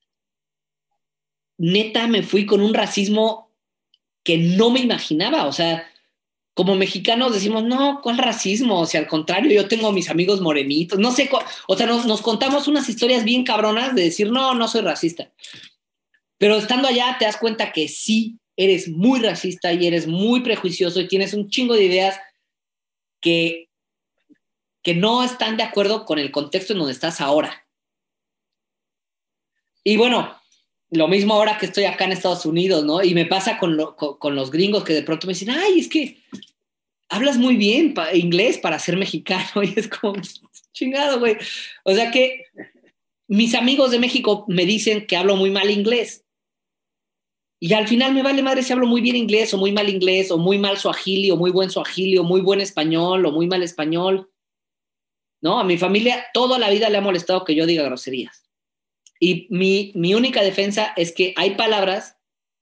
neta me fui con un racismo que no me imaginaba. O sea, como mexicanos decimos, no, ¿cuál racismo? O sea, al contrario, yo tengo a mis amigos morenitos, no sé, o sea, nos, nos contamos unas historias bien cabronas de decir, no, no soy racista. Pero estando allá te das cuenta que sí, eres muy racista y eres muy prejuicioso y tienes un chingo de ideas que, que no están de acuerdo con el contexto en donde estás ahora. Y bueno, lo mismo ahora que estoy acá en Estados Unidos, ¿no? Y me pasa con, lo, con, con los gringos que de pronto me dicen, ay, es que hablas muy bien pa- inglés para ser mexicano. Y es como, chingado, güey. O sea que mis amigos de México me dicen que hablo muy mal inglés. Y al final me vale madre si hablo muy bien inglés o muy mal inglés o muy mal suajili o muy buen suajili o muy buen español o muy mal español. ¿No? A mi familia toda la vida le ha molestado que yo diga groserías. Y mi, mi única defensa es que hay palabras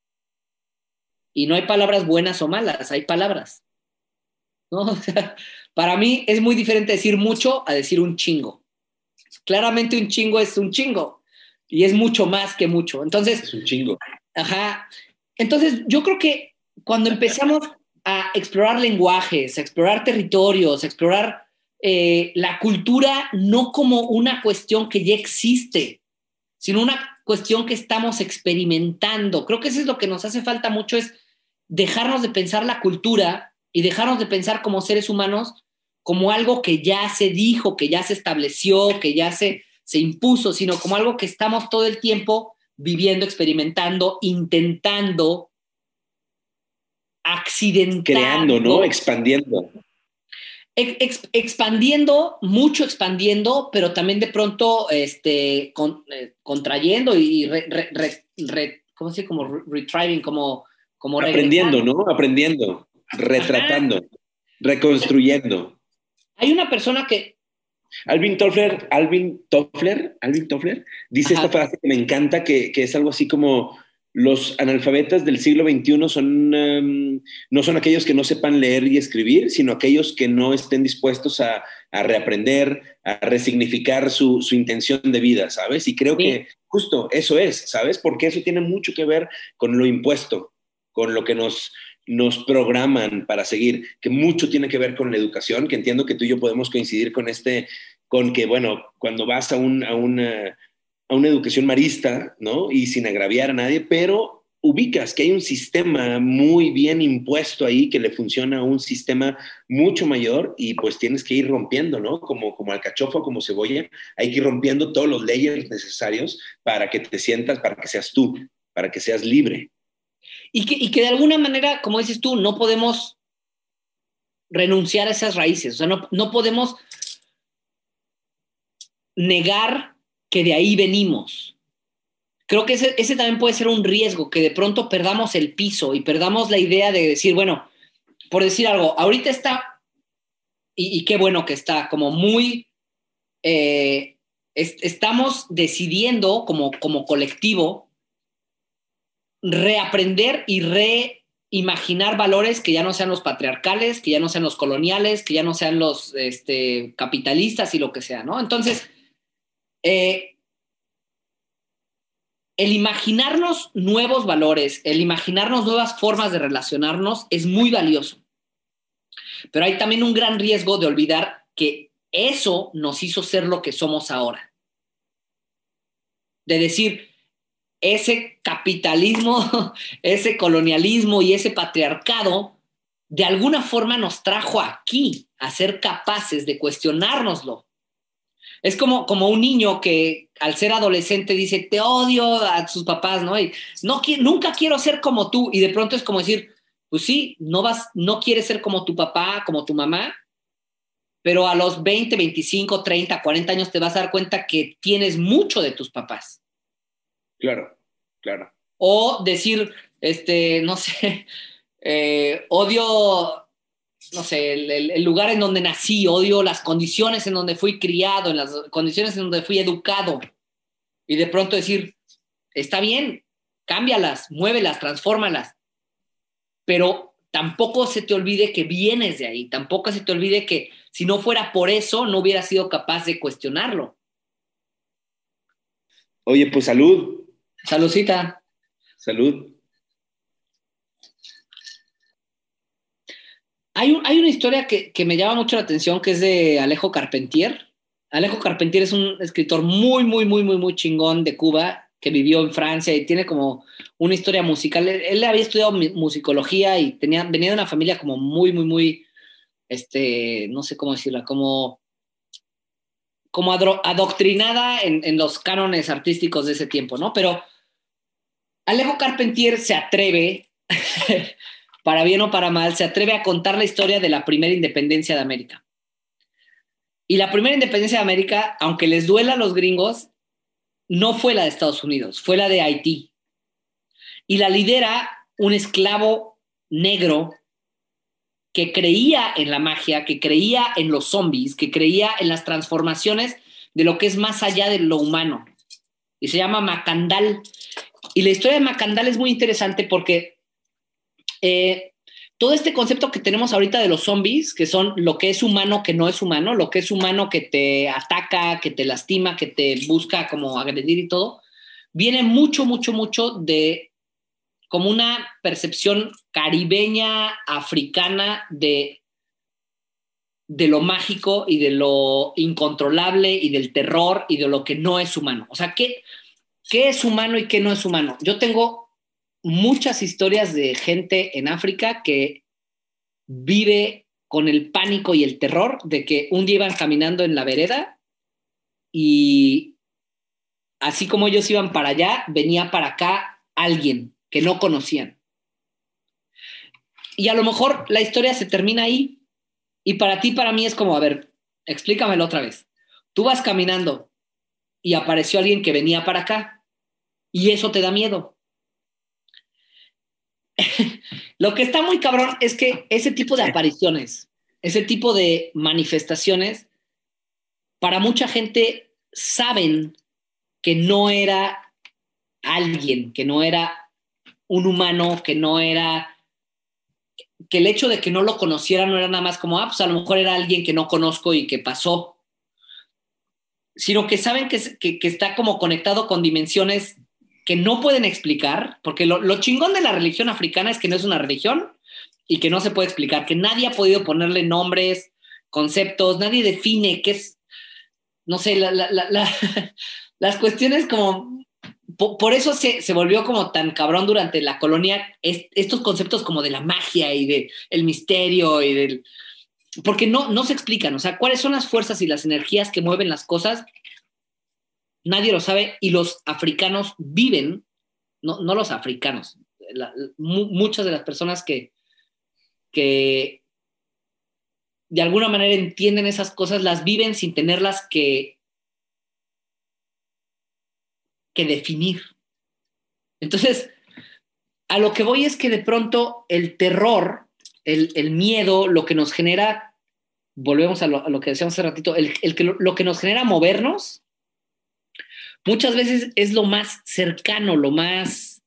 y no hay palabras buenas o malas, hay palabras. ¿No? O sea, para mí es muy diferente decir mucho a decir un chingo. Claramente un chingo es un chingo y es mucho más que mucho. Entonces, es un chingo. Ajá. Entonces, yo creo que cuando empezamos a explorar lenguajes, a explorar territorios, a explorar eh, la cultura no como una cuestión que ya existe, sino una cuestión que estamos experimentando. Creo que eso es lo que nos hace falta mucho, es dejarnos de pensar la cultura y dejarnos de pensar como seres humanos como algo que ya se dijo, que ya se estableció, que ya se, se impuso, sino como algo que estamos todo el tiempo viviendo, experimentando, intentando, accidentando. Creando, ¿no? Expandiendo. Ex, expandiendo, mucho expandiendo, pero también de pronto este, con, eh, contrayendo y re, re, re, re, ¿cómo se dice? Como retrieving, como, como aprendiendo, regresando. ¿no? Aprendiendo, retratando, Ajá. reconstruyendo. Hay una persona que... Alvin Toffler, Alvin Toffler, Alvin Toffler dice Ajá. esta frase que me encanta, que, que es algo así como: los analfabetas del siglo veintiuno son, um, no son aquellos que no sepan leer y escribir, sino aquellos que no estén dispuestos a, a reaprender, a resignificar su, su intención de vida, ¿sabes? Y creo sí. que justo eso es, ¿sabes? Porque eso tiene mucho que ver con lo impuesto, con lo que nos, nos programan para seguir, que mucho tiene que ver con la educación, que entiendo que tú y yo podemos coincidir con este, con que, bueno, cuando vas a, un, a una... a una educación marista, ¿no? Y sin agraviar a nadie, pero ubicas que hay un sistema muy bien impuesto ahí que le funciona a un sistema mucho mayor y pues tienes que ir rompiendo, ¿no? Como, como alcachofa, como cebolla, hay que ir rompiendo todos los layers necesarios para que te sientas, para que seas tú, para que seas libre. Y que, y que de alguna manera, como dices tú, no podemos renunciar a esas raíces, o sea, no, no podemos negar que de ahí venimos. Creo que ese, ese también puede ser un riesgo, que de pronto perdamos el piso y perdamos la idea de decir, bueno, por decir algo, ahorita está, y, y qué bueno que está, como muy, eh, es, estamos decidiendo como, como colectivo reaprender y reimaginar valores que ya no sean los patriarcales, que ya no sean los coloniales, que ya no sean los este, capitalistas y lo que sea, ¿no? Entonces, eh, el imaginarnos nuevos valores, el imaginarnos nuevas formas de relacionarnos es muy valioso. Pero hay también un gran riesgo de olvidar que eso nos hizo ser lo que somos ahora. De decir, ese capitalismo, ese colonialismo y ese patriarcado de alguna forma nos trajo aquí a ser capaces de cuestionárnoslo. Es como, como un niño que al ser adolescente dice, te odio a sus papás, ¿no? Y no, nunca quiero ser como tú. Y de pronto es como decir, pues sí, no, vas, no quieres ser como tu papá, como tu mamá, pero a los veinte, veinticinco, treinta, cuarenta años te vas a dar cuenta que tienes mucho de tus papás. Claro, claro. O decir, este, no sé, eh, odio... no sé, el, el, el lugar en donde nací, odio las condiciones en donde fui criado, en las condiciones en donde fui educado. Y de pronto decir, está bien, cámbialas, muévelas, transfórmalas. Pero tampoco se te olvide que vienes de ahí, tampoco se te olvide que si no fuera por eso, no hubieras sido capaz de cuestionarlo. Oye, pues salud. Saludcita. Salud. Hay, un, hay una historia que, que me llama mucho la atención, que es de Alejo Carpentier. Alejo Carpentier es un escritor muy, muy, muy, muy, muy chingón de Cuba, que vivió en Francia y tiene como una historia musical. Él, él había estudiado musicología y tenía, venía de una familia como muy, muy, muy, este, no sé cómo decirla, como, como adro, adoctrinada en, en los cánones artísticos de ese tiempo, ¿no? Pero Alejo Carpentier se atreve... para bien o para mal, se atreve a contar la historia de la primera independencia de América. Y la primera independencia de América, aunque les duela a los gringos, no fue la de Estados Unidos, fue la de Haití. Y la lidera un esclavo negro que creía en la magia, que creía en los zombies, que creía en las transformaciones de lo que es más allá de lo humano. Y se llama Macandal. Y la historia de Macandal es muy interesante porque Eh, todo este concepto que tenemos ahorita de los zombies, que son lo que es humano, que no es humano, lo que es humano que te ataca, que te lastima, que te busca como agredir y todo, viene mucho, mucho, mucho de como una percepción caribeña, africana de, de lo mágico y de lo incontrolable y del terror y de lo que no es humano. O sea, ¿qué, qué es humano y qué no es humano? Yo tengo muchas historias de gente en África que vive con el pánico y el terror de que un día iban caminando en la vereda y así como ellos iban para allá, venía para acá alguien que no conocían. Y a lo mejor la historia se termina ahí y para ti, para mí es como, a ver, explícamelo otra vez. Tú vas caminando y apareció alguien que venía para acá y eso te da miedo. Lo que está muy cabrón es que ese tipo de apariciones, ese tipo de manifestaciones, para mucha gente saben que no era alguien, que no era un humano, que no era, que el hecho de que no lo conociera no era nada más como, ah, pues a lo mejor era alguien que no conozco y que pasó, sino que saben que, que, que está como conectado con dimensiones que no pueden explicar, porque lo, lo chingón de la religión africana es que no es una religión y que no se puede explicar, que nadie ha podido ponerle nombres, conceptos, nadie define qué es, no sé, la, la, la, la, las cuestiones como, por, por eso se, se volvió como tan cabrón durante la colonia, es, estos conceptos como de la magia y de el misterio y del... Porque no, no se explican, o sea, cuáles son las fuerzas y las energías que mueven las cosas. Nadie lo sabe y los africanos viven, no, no los africanos, la, mu, muchas de las personas que, que de alguna manera entienden esas cosas, las viven sin tenerlas que, que definir. Entonces, a lo que voy es que de pronto el terror, el, el miedo, lo que nos genera, volvemos a lo, a lo que decíamos hace ratito, el, el que, lo, lo que nos genera movernos, muchas veces es lo más cercano, lo más...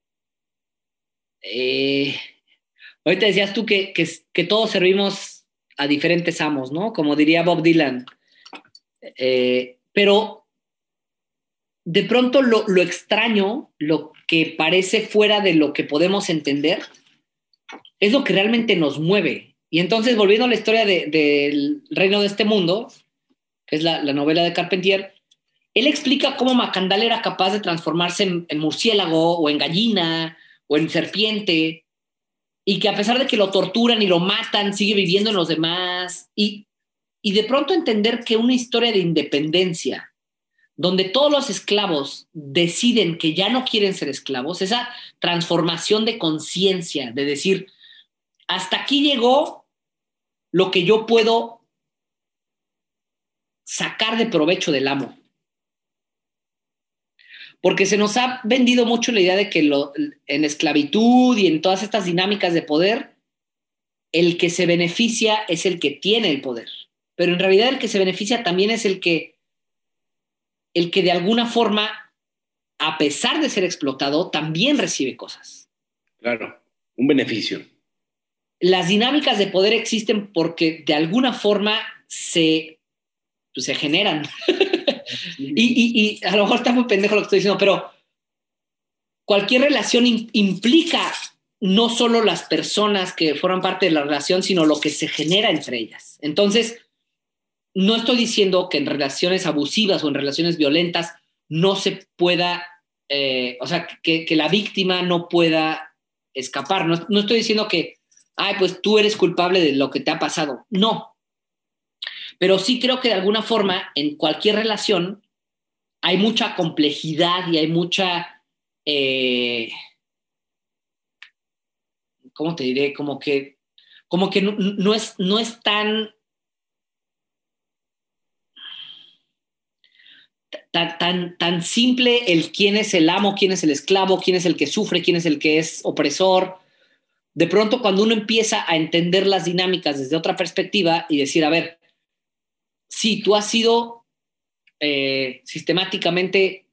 Eh, ahorita decías tú que, que, que todos servimos a diferentes amos, ¿no? Como diría Bob Dylan. Eh, pero de pronto lo, lo extraño, lo que parece fuera de lo que podemos entender, es lo que realmente nos mueve. Y entonces, volviendo a la historia de, del reino de este mundo, que es la, la novela de Carpentier, Él explica cómo Macandal era capaz de transformarse en, en murciélago o en gallina o en serpiente y que a pesar de que lo torturan y lo matan, sigue viviendo en los demás y, y de pronto entender que una historia de independencia donde todos los esclavos deciden que ya no quieren ser esclavos, esa transformación de conciencia, de decir, hasta aquí llegó lo que yo puedo sacar de provecho del amo. Porque se nos ha vendido mucho la idea de que lo, en esclavitud y en todas estas dinámicas de poder, el que se beneficia es el que tiene el poder. Pero en realidad el que se beneficia también es el que, el que de alguna forma, a pesar de ser explotado, también recibe cosas. Claro, un beneficio. Las dinámicas de poder existen porque de alguna forma se, pues, se generan. y, y, y a lo mejor está muy pendejo lo que estoy diciendo, pero cualquier relación in, implica no solo las personas que forman parte de la relación, sino lo que se genera entre ellas. Entonces, no estoy diciendo que en relaciones abusivas o en relaciones violentas no se pueda, eh, o sea, que, que la víctima no pueda escapar. No, no estoy diciendo que, ay, pues tú eres culpable de lo que te ha pasado. No. Pero sí creo que de alguna forma en cualquier relación hay mucha complejidad y hay mucha, eh, ¿cómo te diré? Como que, como que no, no, es, no es tan, tan, tan, tan simple el quién es el amo, quién es el esclavo, quién es el que sufre, quién es el que es opresor. De pronto cuando uno empieza a entender las dinámicas desde otra perspectiva y decir, a ver, sí, tú has sido eh, sistemáticamente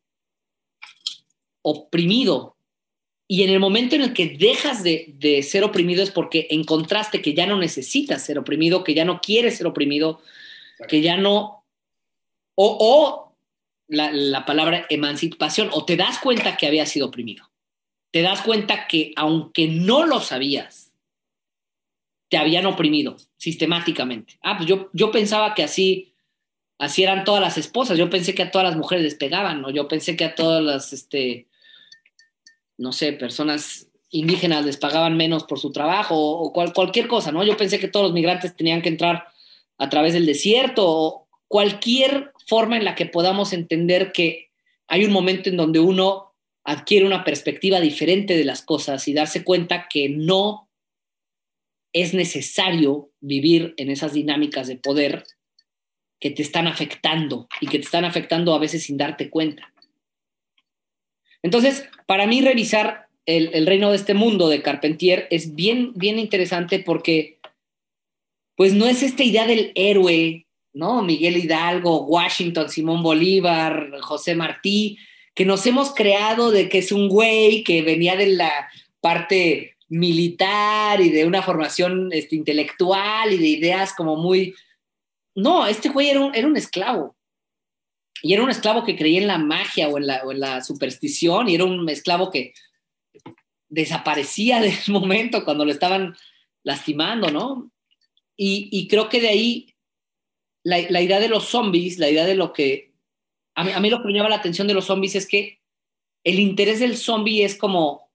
oprimido y en el momento en el que dejas de, de ser oprimido es porque encontraste que ya no necesitas ser oprimido, que ya no quieres ser oprimido, que ya no... O, o la, la palabra emancipación, o te das cuenta que habías sido oprimido. Te das cuenta que aunque no lo sabías, te habían oprimido sistemáticamente. Ah, pues yo, yo pensaba que así, así eran todas las esposas. Yo pensé que a todas las mujeres les pegaban, o yo pensé que a todas las, este, no sé, personas indígenas les pagaban menos por su trabajo, o, o cual, cualquier cosa, ¿no? Yo pensé que todos los migrantes tenían que entrar a través del desierto, o cualquier forma en la que podamos entender que hay un momento en donde uno adquiere una perspectiva diferente de las cosas y darse cuenta que no es necesario vivir en esas dinámicas de poder que te están afectando y que te están afectando a veces sin darte cuenta. Entonces, para mí revisar el, el reino de este mundo de Carpentier es bien, bien interesante porque pues no es esta idea del héroe, ¿no? Miguel Hidalgo, Washington, Simón Bolívar, José Martí, que nos hemos creado de que es un güey que venía de la parte militar y de una formación este, intelectual y de ideas como muy... No, este güey era un, era un esclavo. Y era un esclavo que creía en la magia o en la, o en la superstición y era un esclavo que desaparecía del momento cuando lo estaban lastimando, ¿no? Y, y creo que de ahí la, la idea de los zombies, la idea de lo que... A mí, a mí lo que me llama la atención de los zombies es que el interés del zombie es como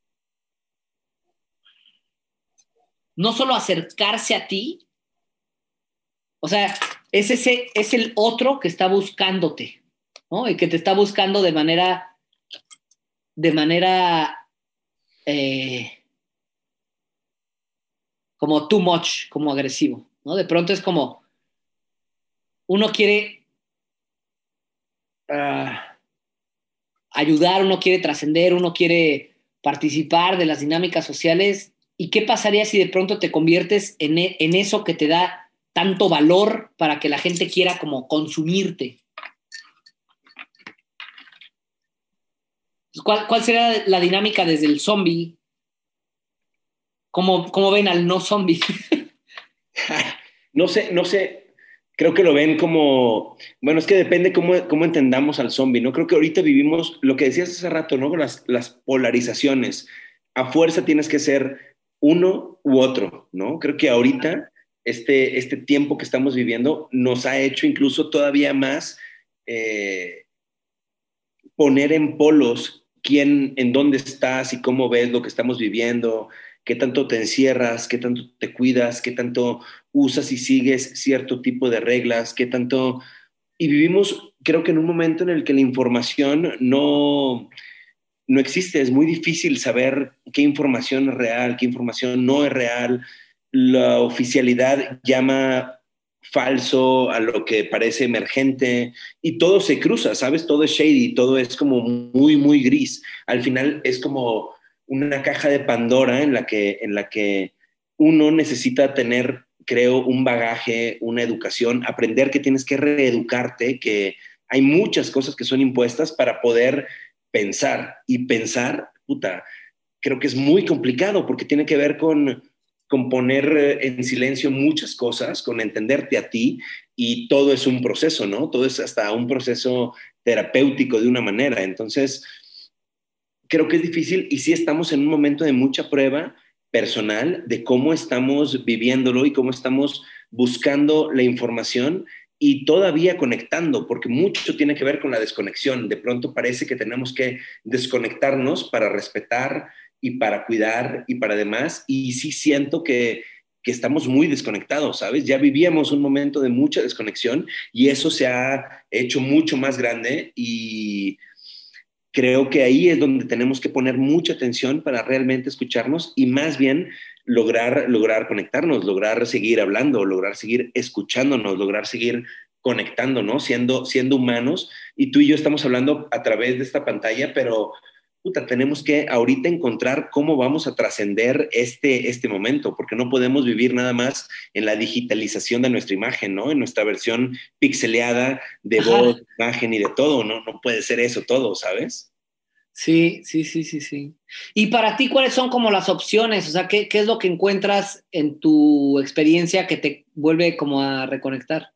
no solo acercarse a ti, o sea, es, ese, es el otro que está buscándote, ¿no? Y que te está buscando de manera, de manera eh, como too much, como agresivo, ¿no? De pronto es como uno quiere uh, ayudar, uno quiere trascender, uno quiere participar de las dinámicas sociales. ¿Y qué pasaría si de pronto te conviertes en, en eso que te da tanto valor para que la gente quiera como consumirte? ¿Cuál, cuál será la dinámica desde el zombie? ¿Cómo, cómo ven al no zombie? No sé, no sé. Creo que lo ven como, bueno, es que depende cómo, cómo entendamos al zombie, ¿no? Creo que ahorita vivimos lo que decías hace rato, ¿no? Las, las polarizaciones. A fuerza tienes que ser uno u otro, ¿no? Creo que ahorita este, este tiempo que estamos viviendo nos ha hecho incluso todavía más, eh, poner en polos quién, en dónde estás y cómo ves lo que estamos viviendo, qué tanto te encierras, qué tanto te cuidas, qué tanto usas y sigues cierto tipo de reglas, qué tanto... Y vivimos, creo que en un momento en el que la información no, no existe, es muy difícil saber qué información es real, qué información no es real. La oficialidad llama falso a lo que parece emergente y todo se cruza, ¿sabes? Todo es shady, todo es como muy, muy gris. Al final es como una caja de Pandora en la que, en la que uno necesita tener, creo, un bagaje, una educación, aprender que tienes que reeducarte, que hay muchas cosas que son impuestas para poder pensar. Y pensar, puta, creo que es muy complicado porque tiene que ver con, con poner en silencio muchas cosas, con entenderte a ti, y todo es un proceso, ¿no? Todo es hasta un proceso terapéutico de una manera. Entonces, creo que es difícil y sí estamos en un momento de mucha prueba personal de cómo estamos viviéndolo y cómo estamos buscando la información y todavía conectando, porque mucho tiene que ver con la desconexión. De pronto parece que tenemos que desconectarnos para respetar y para cuidar y para demás. Y sí siento que, que estamos muy desconectados, ¿sabes? Ya vivíamos un momento de mucha desconexión y eso se ha hecho mucho más grande y creo que ahí es donde tenemos que poner mucha atención para realmente escucharnos y más bien lograr, lograr conectarnos, lograr seguir hablando, lograr seguir escuchándonos, lograr seguir conectándonos, siendo, siendo humanos. Y tú y yo estamos hablando a través de esta pantalla, pero puta, tenemos que ahorita encontrar cómo vamos a trascender este, este momento, porque no podemos vivir nada más en la digitalización de nuestra imagen, ¿no? En nuestra versión pixeleada de voz, Ajá. imagen y de todo, ¿no? No puede ser eso todo, ¿sabes? Sí, sí, sí, sí, sí. Y para ti, ¿cuáles son como las opciones? O sea, ¿qué, qué es lo que encuentras en tu experiencia que te vuelve como a reconectar?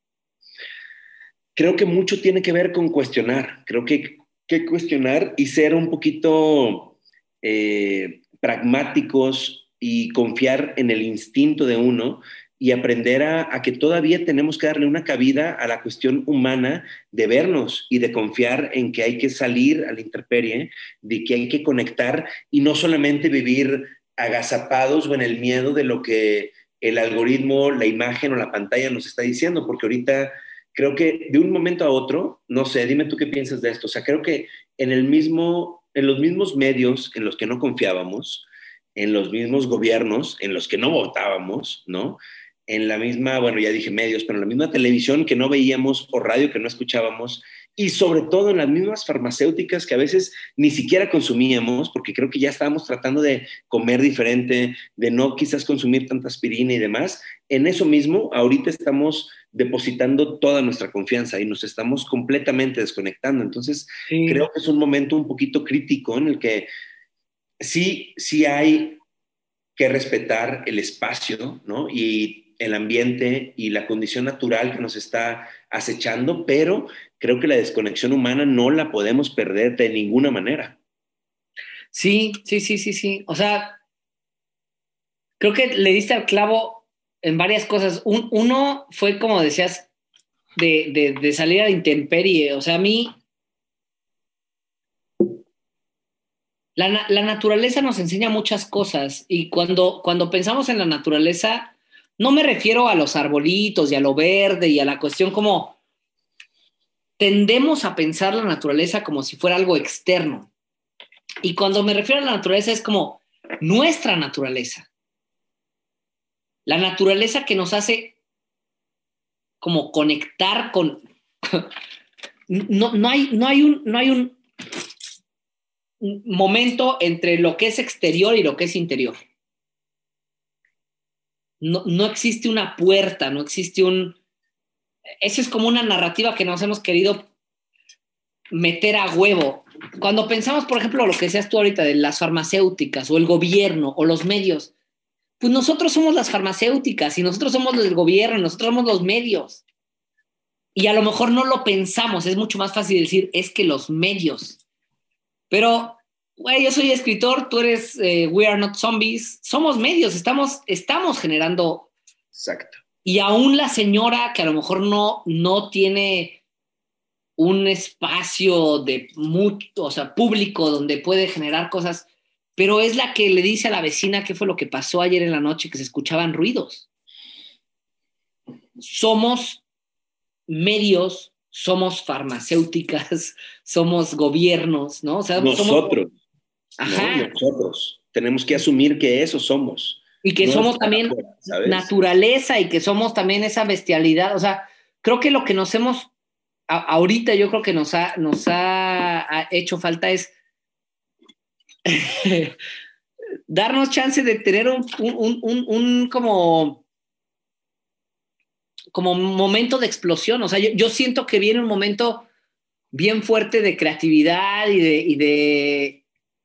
Creo que mucho tiene que ver con cuestionar. Creo que, que cuestionar y ser un poquito eh, pragmáticos y confiar en el instinto de uno y aprender a, a que todavía tenemos que darle una cabida a la cuestión humana de vernos y de confiar en que hay que salir a la intemperie, de que hay que conectar y no solamente vivir agazapados o en el miedo de lo que el algoritmo, la imagen o la pantalla nos está diciendo, porque ahorita creo que de un momento a otro, no sé, dime tú qué piensas de esto. O sea, creo que en el mismo, en los mismos medios en los que no confiábamos, en los mismos gobiernos en los que no votábamos, ¿no? En la misma, bueno, ya dije medios, pero en la misma televisión que no veíamos o radio que no escuchábamos, y sobre todo en las mismas farmacéuticas que a veces ni siquiera consumíamos, porque creo que ya estábamos tratando de comer diferente, de no quizás consumir tanta aspirina y demás. En eso mismo, ahorita estamos depositando toda nuestra confianza y nos estamos completamente desconectando. Entonces, Sí. creo que es un momento un poquito crítico en el que sí, sí hay que respetar el espacio, ¿no? Y el ambiente y la condición natural que nos está acechando, pero creo que la desconexión humana no la podemos perder de ninguna manera. Sí, sí, sí, sí, sí. O sea, creo que le diste al clavo en varias cosas. Un, uno fue, como decías, de, de, de salir a la intemperie. O sea, a mí, la, la naturaleza nos enseña muchas cosas y cuando, cuando pensamos en la naturaleza, no me refiero a los arbolitos y a lo verde y a la cuestión como tendemos a pensar la naturaleza como si fuera algo externo. Y cuando me refiero a la naturaleza es como nuestra naturaleza. La naturaleza que nos hace como conectar con... No, no, hay, no, hay un, no hay un momento entre lo que es exterior y lo que es interior. No, no existe una puerta, no existe un... Eso es como una narrativa que nos hemos querido meter a huevo. Cuando pensamos, por ejemplo, lo que decías tú ahorita de las farmacéuticas o el gobierno o los medios, pues nosotros somos las farmacéuticas y nosotros somos el gobierno y nosotros somos los medios. Y a lo mejor no lo pensamos, es mucho más fácil decir, es que los medios. Pero, güey, yo soy escritor, tú eres eh, We Are Not Zombies, somos medios, estamos, estamos generando. Exacto. Y aún la señora que a lo mejor no, no tiene un espacio de mucho, o sea, público donde puede generar cosas, pero es la que le dice a la vecina qué fue lo que pasó ayer en la noche, que se escuchaban ruidos. Somos medios, somos farmacéuticas, somos gobiernos, ¿no? O sea, nosotros, somos... Ajá. ¿no? Nosotros tenemos que asumir que eso somos. Y que no somos también afuera, naturaleza y que somos también esa bestialidad. O sea, creo que lo que nos hemos, a, ahorita yo creo que nos ha, nos ha, ha hecho falta es darnos chance de tener un, un, un, un como, como momento de explosión. O sea, yo, yo siento que viene un momento bien fuerte de creatividad y de... Y de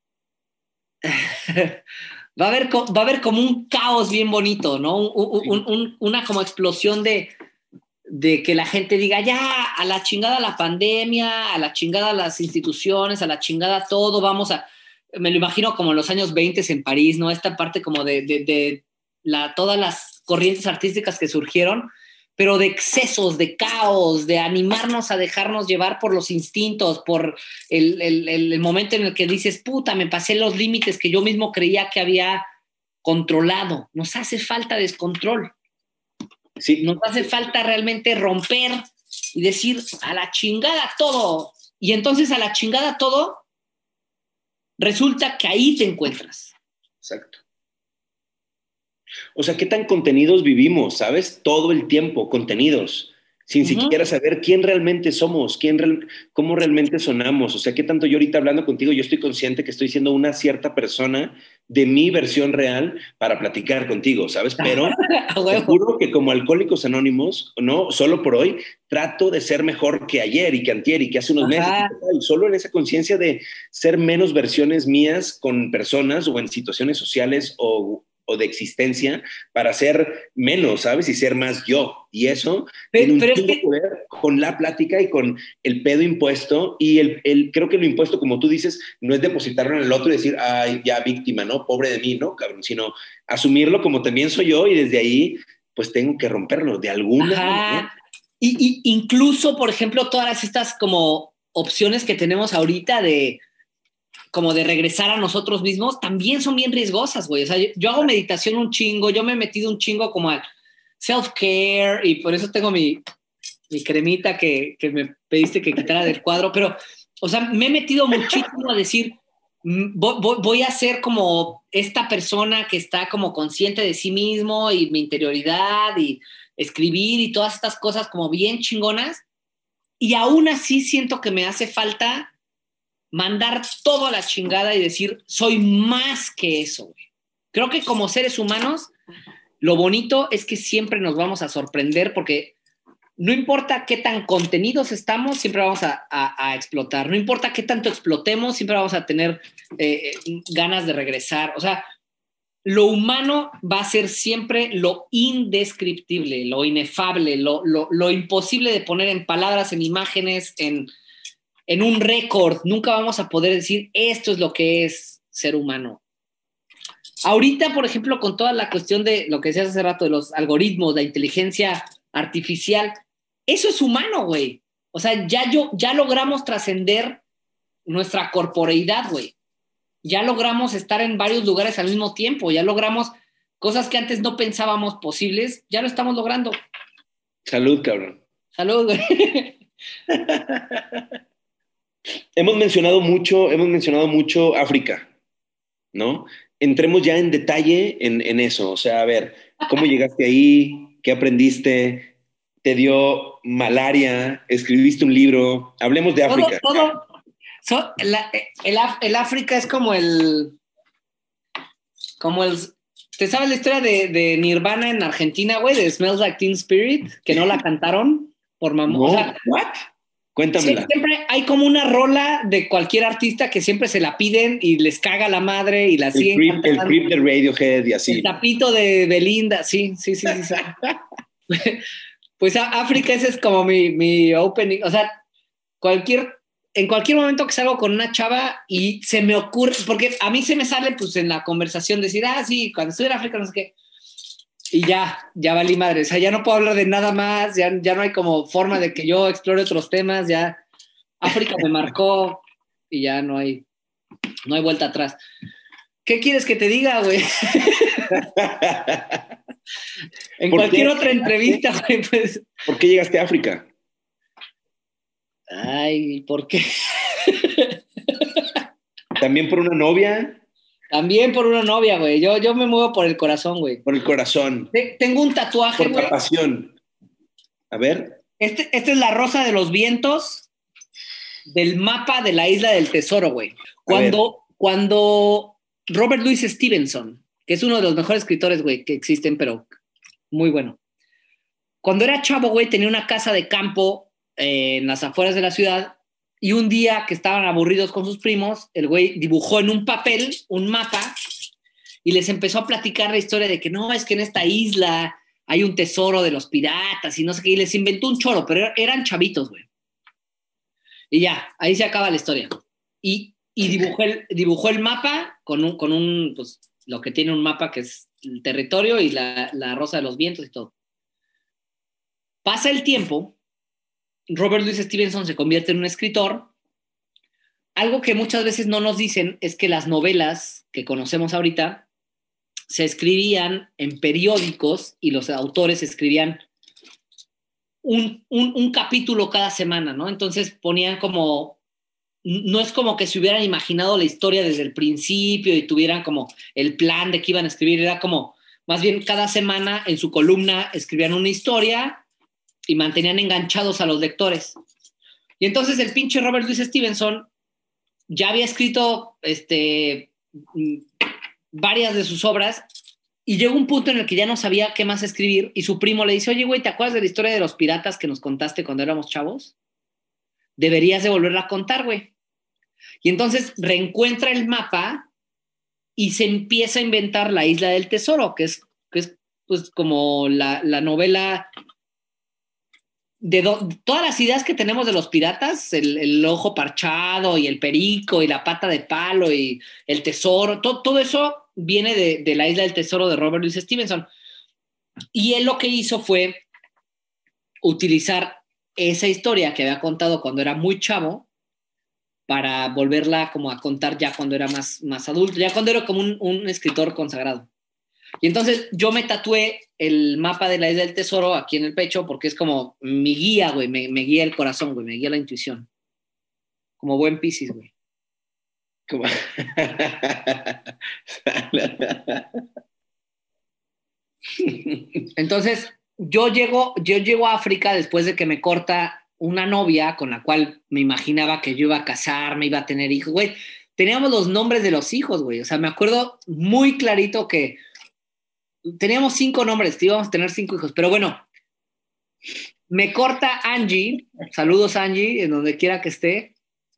va, a haber, va a haber como un caos bien bonito, ¿no? Un, un, un, una como explosión de, de que la gente diga, ya, a la chingada la pandemia, a la chingada las instituciones, a la chingada todo, vamos a... Me lo imagino como en los años veinte en París, ¿no? Esta parte como de, de, de la, todas las corrientes artísticas que surgieron, pero de excesos, de caos, de animarnos a dejarnos llevar por los instintos, por el, el, el momento en el que dices, puta, me pasé los límites que yo mismo creía que había controlado. Nos hace falta descontrol. Sí. Nos hace falta realmente romper y decir, a la chingada todo. Y entonces a la chingada todo, resulta que ahí te encuentras. Exacto. O sea, ¿qué tan contenidos vivimos, sabes? Todo el tiempo, contenidos, sin uh-huh. siquiera saber quién realmente somos, quién real, cómo realmente sonamos. O sea, ¿qué tanto yo ahorita hablando contigo, yo estoy consciente que estoy siendo una cierta persona de mi versión real para platicar contigo, ¿sabes? Pero seguro que como Alcohólicos Anónimos, no, solo por hoy, trato de ser mejor que ayer y que antier y que hace unos meses. Y solo en esa conciencia de ser menos versiones mías con personas o en situaciones sociales o o de existencia para ser menos, ¿sabes? Y ser más yo. Y eso pero, tiene un pero es que... poder con la plática y con el pedo impuesto. Y el, el, creo que lo impuesto, como tú dices, no es depositarlo en el otro y decir, ay, ya víctima, ¿no? Pobre de mí, ¿no? Cabrón, sino asumirlo como también soy yo y desde ahí, pues tengo que romperlo de alguna manera. Y, y incluso, por ejemplo, todas estas como opciones que tenemos ahorita de como de regresar a nosotros mismos, también son bien riesgosas, güey. O sea, yo, yo hago meditación un chingo, yo me he metido un chingo como al self-care y por eso tengo mi, mi cremita que, que me pediste que quitara del cuadro, pero, o sea, me he metido muchísimo a decir, voy, voy a ser como esta persona que está como consciente de sí mismo y mi interioridad y escribir y todas estas cosas como bien chingonas, y aún así siento que me hace falta mandar todo a la chingada y decir, soy más que eso, güey. Creo que como seres humanos, lo bonito es que siempre nos vamos a sorprender porque no importa qué tan contenidos estamos, siempre vamos a, a, a explotar. No importa qué tanto explotemos, siempre vamos a tener eh, ganas de regresar. O sea, lo humano va a ser siempre lo indescriptible, lo inefable, lo, lo, lo imposible de poner en palabras, en imágenes, en... en un récord, nunca vamos a poder decir esto es lo que es ser humano. Ahorita, por ejemplo, con toda la cuestión de lo que decías hace rato de los algoritmos, la inteligencia artificial, eso es humano, güey. O sea, ya, yo, ya logramos trascender nuestra corporeidad, güey. Ya logramos estar en varios lugares al mismo tiempo, ya logramos cosas que antes no pensábamos posibles, ya lo estamos logrando. Salud, cabrón. Salud, güey. Hemos mencionado mucho, hemos mencionado mucho África, ¿no? Entremos ya en detalle en, en eso. O sea, a ver, ¿cómo llegaste ahí? ¿Qué aprendiste? ¿Te dio malaria? ¿Escribiste un libro? Hablemos de África. Todo, todo, so, la, el, el África es como el... Como el... ¿Te sabes la historia de, de Nirvana en Argentina, güey? De Smells Like Teen Spirit, que no la cantaron por mamón. No, o sea, ¿what? Cuéntamela. Sí, siempre hay como una rola de cualquier artista que siempre se la piden y les caga la madre y la el siguen creep, cantando. El creep de Radiohead y así. El tapito de Belinda, sí, sí, sí, sí. sí. Pues África, ese es como mi, mi opening. O sea, cualquier, en cualquier momento que salgo con una chava y se me ocurre, porque a mí se me sale pues en la conversación decir, ah, sí, cuando estoy en África, no sé qué. Y ya, ya valí madre. O sea, ya no puedo hablar de nada más, ya, ya no hay como forma de que yo explore otros temas, ya. África me marcó y ya no hay, no hay vuelta atrás. ¿Qué quieres que te diga, güey? En cualquier otra entrevista, güey, pues. ¿Por qué llegaste a África? Ay, ¿por qué? ¿También por una novia? También por una novia, güey. Yo, yo me muevo por el corazón, güey. Por el corazón. Tengo un tatuaje, güey. Por la pasión. A ver. Este, esta es la rosa de los vientos del mapa de la isla del tesoro, güey. Cuando, cuando Robert Louis Stevenson, que es uno de los mejores escritores, güey, que existen, pero muy bueno. Cuando era chavo, güey, tenía una casa de campo eh, en las afueras de la ciudad. Y un día que estaban aburridos con sus primos, el güey dibujó en un papel un mapa y les empezó a platicar la historia de que no, es que en esta isla hay un tesoro de los piratas y no sé qué. Y les inventó un choro, pero eran chavitos, güey. Y ya, ahí se acaba la historia. Y, y dibujó, el, dibujó el mapa con un, con un, pues, lo que tiene un mapa que es el territorio y la, la rosa de los vientos y todo. Pasa el tiempo. Robert Louis Stevenson se convierte en un escritor. Algo que muchas veces no nos dicen es que las novelas que conocemos ahorita se escribían en periódicos y los autores escribían un, un, un capítulo cada semana, ¿no? Entonces ponían como, no es como que se hubieran imaginado la historia desde el principio y tuvieran como el plan de que iban a escribir, era como, más bien cada semana en su columna escribían una historia y mantenían enganchados a los lectores. Y entonces el pinche Robert Louis Stevenson ya había escrito este, varias de sus obras y llegó un punto en el que ya no sabía qué más escribir y su primo le dice, oye, güey, ¿te acuerdas de la historia de los piratas que nos contaste cuando éramos chavos? Deberías de volverla a contar, güey. Y entonces reencuentra el mapa y se empieza a inventar la Isla del Tesoro, que es, que es pues, como la, la novela... de do, todas las ideas que tenemos de los piratas, el, el ojo parchado y el perico y la pata de palo y el tesoro, to, todo eso viene de, de la Isla del Tesoro de Robert Louis Stevenson. Y él lo que hizo fue utilizar esa historia que había contado cuando era muy chavo para volverla como a contar ya cuando era más, más adulto, ya cuando era como un, un escritor consagrado. Y entonces yo me tatué el mapa de la Isla del Tesoro aquí en el pecho porque es como mi guía, güey, me, me guía el corazón, güey, me guía la intuición. Como buen Piscis, güey. Como... Entonces yo llego, yo llego a África después de que me corta una novia con la cual me imaginaba que yo iba a casarme, iba a tener hijos, güey. Teníamos los nombres de los hijos, güey. O sea, me acuerdo muy clarito que teníamos cinco nombres, íbamos a tener cinco hijos, pero bueno, me corta Angie, saludos Angie, en donde quiera que esté.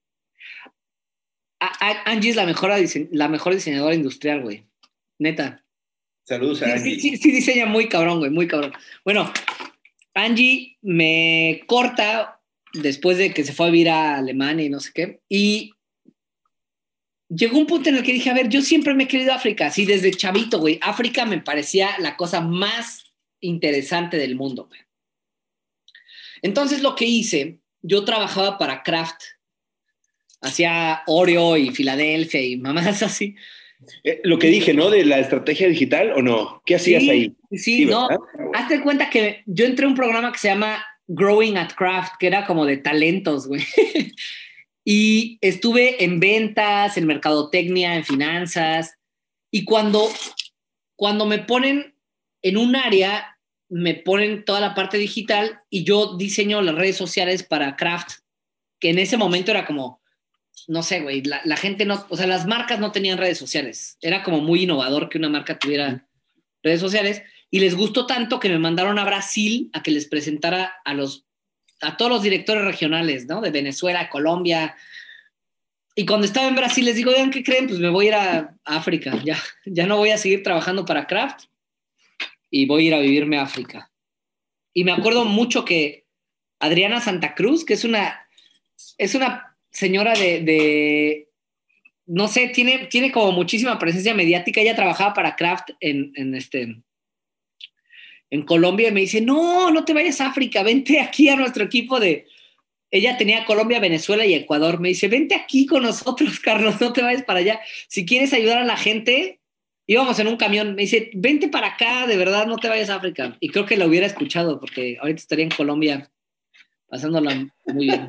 A, a, Angie es la mejor, la mejor diseñadora industrial, güey, neta. Saludos a Angie. Sí, sí, sí diseña muy cabrón, güey, muy cabrón. Bueno, Angie me corta después de que se fue a vivir a Alemania y no sé qué, y llegó un punto en el que dije, a ver, yo siempre me he querido África, así desde chavito, güey. África me parecía la cosa más interesante del mundo, güey. Entonces lo que hice, yo trabajaba para Kraft, hacía Oreo y Filadelfia y mamás así. Eh, lo que dije, ¿no? De la estrategia digital, ¿o no? ¿Qué hacías sí, ahí? Sí, sí, no. Hazte cuenta que yo entré a un programa que se llama Growing at Kraft, que era como de talentos, güey. Y estuve en ventas, en mercadotecnia, en finanzas. Y cuando, cuando me ponen en un área, me ponen toda la parte digital y yo diseño las redes sociales para Kraft, que en ese momento era como, no sé, güey, la, la gente no, o sea, las marcas no tenían redes sociales. Era como muy innovador que una marca tuviera redes sociales. Y les gustó tanto que me mandaron a Brasil a que les presentara a los a todos los directores regionales, ¿no? De Venezuela, Colombia. Y cuando estaba en Brasil les digo, oigan, ¿qué creen? Pues me voy a ir a, a África. Ya, ya no voy a seguir trabajando para Kraft y voy a ir a vivirme a África. Y me acuerdo mucho que Adriana Santa Cruz, que es una, es una señora de, de no sé, tiene, tiene como muchísima presencia mediática. Ella trabajaba para Kraft en, en este... en Colombia y me dice, no, no te vayas a África, vente aquí a nuestro equipo de ella tenía Colombia, Venezuela y Ecuador. Me dice, vente aquí con nosotros, Carlos, no te vayas para allá. Si quieres ayudar a la gente, íbamos en un camión. Me dice, vente para acá, de verdad, no te vayas a África. Y creo que la hubiera escuchado, porque ahorita estaría en Colombia pasándola muy bien.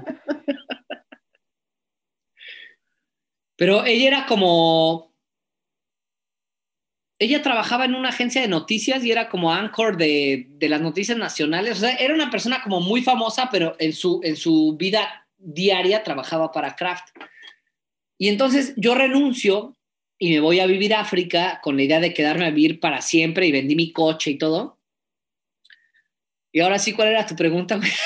Pero ella era como... Ella trabajaba en una agencia de noticias y era como anchor de, de las noticias nacionales. O sea, era una persona como muy famosa, pero en su, en su vida diaria trabajaba para Kraft. Y entonces yo renuncio y me voy a vivir a África con la idea de quedarme a vivir para siempre y vendí mi coche y todo. Y ahora sí, ¿cuál era tu pregunta, güey?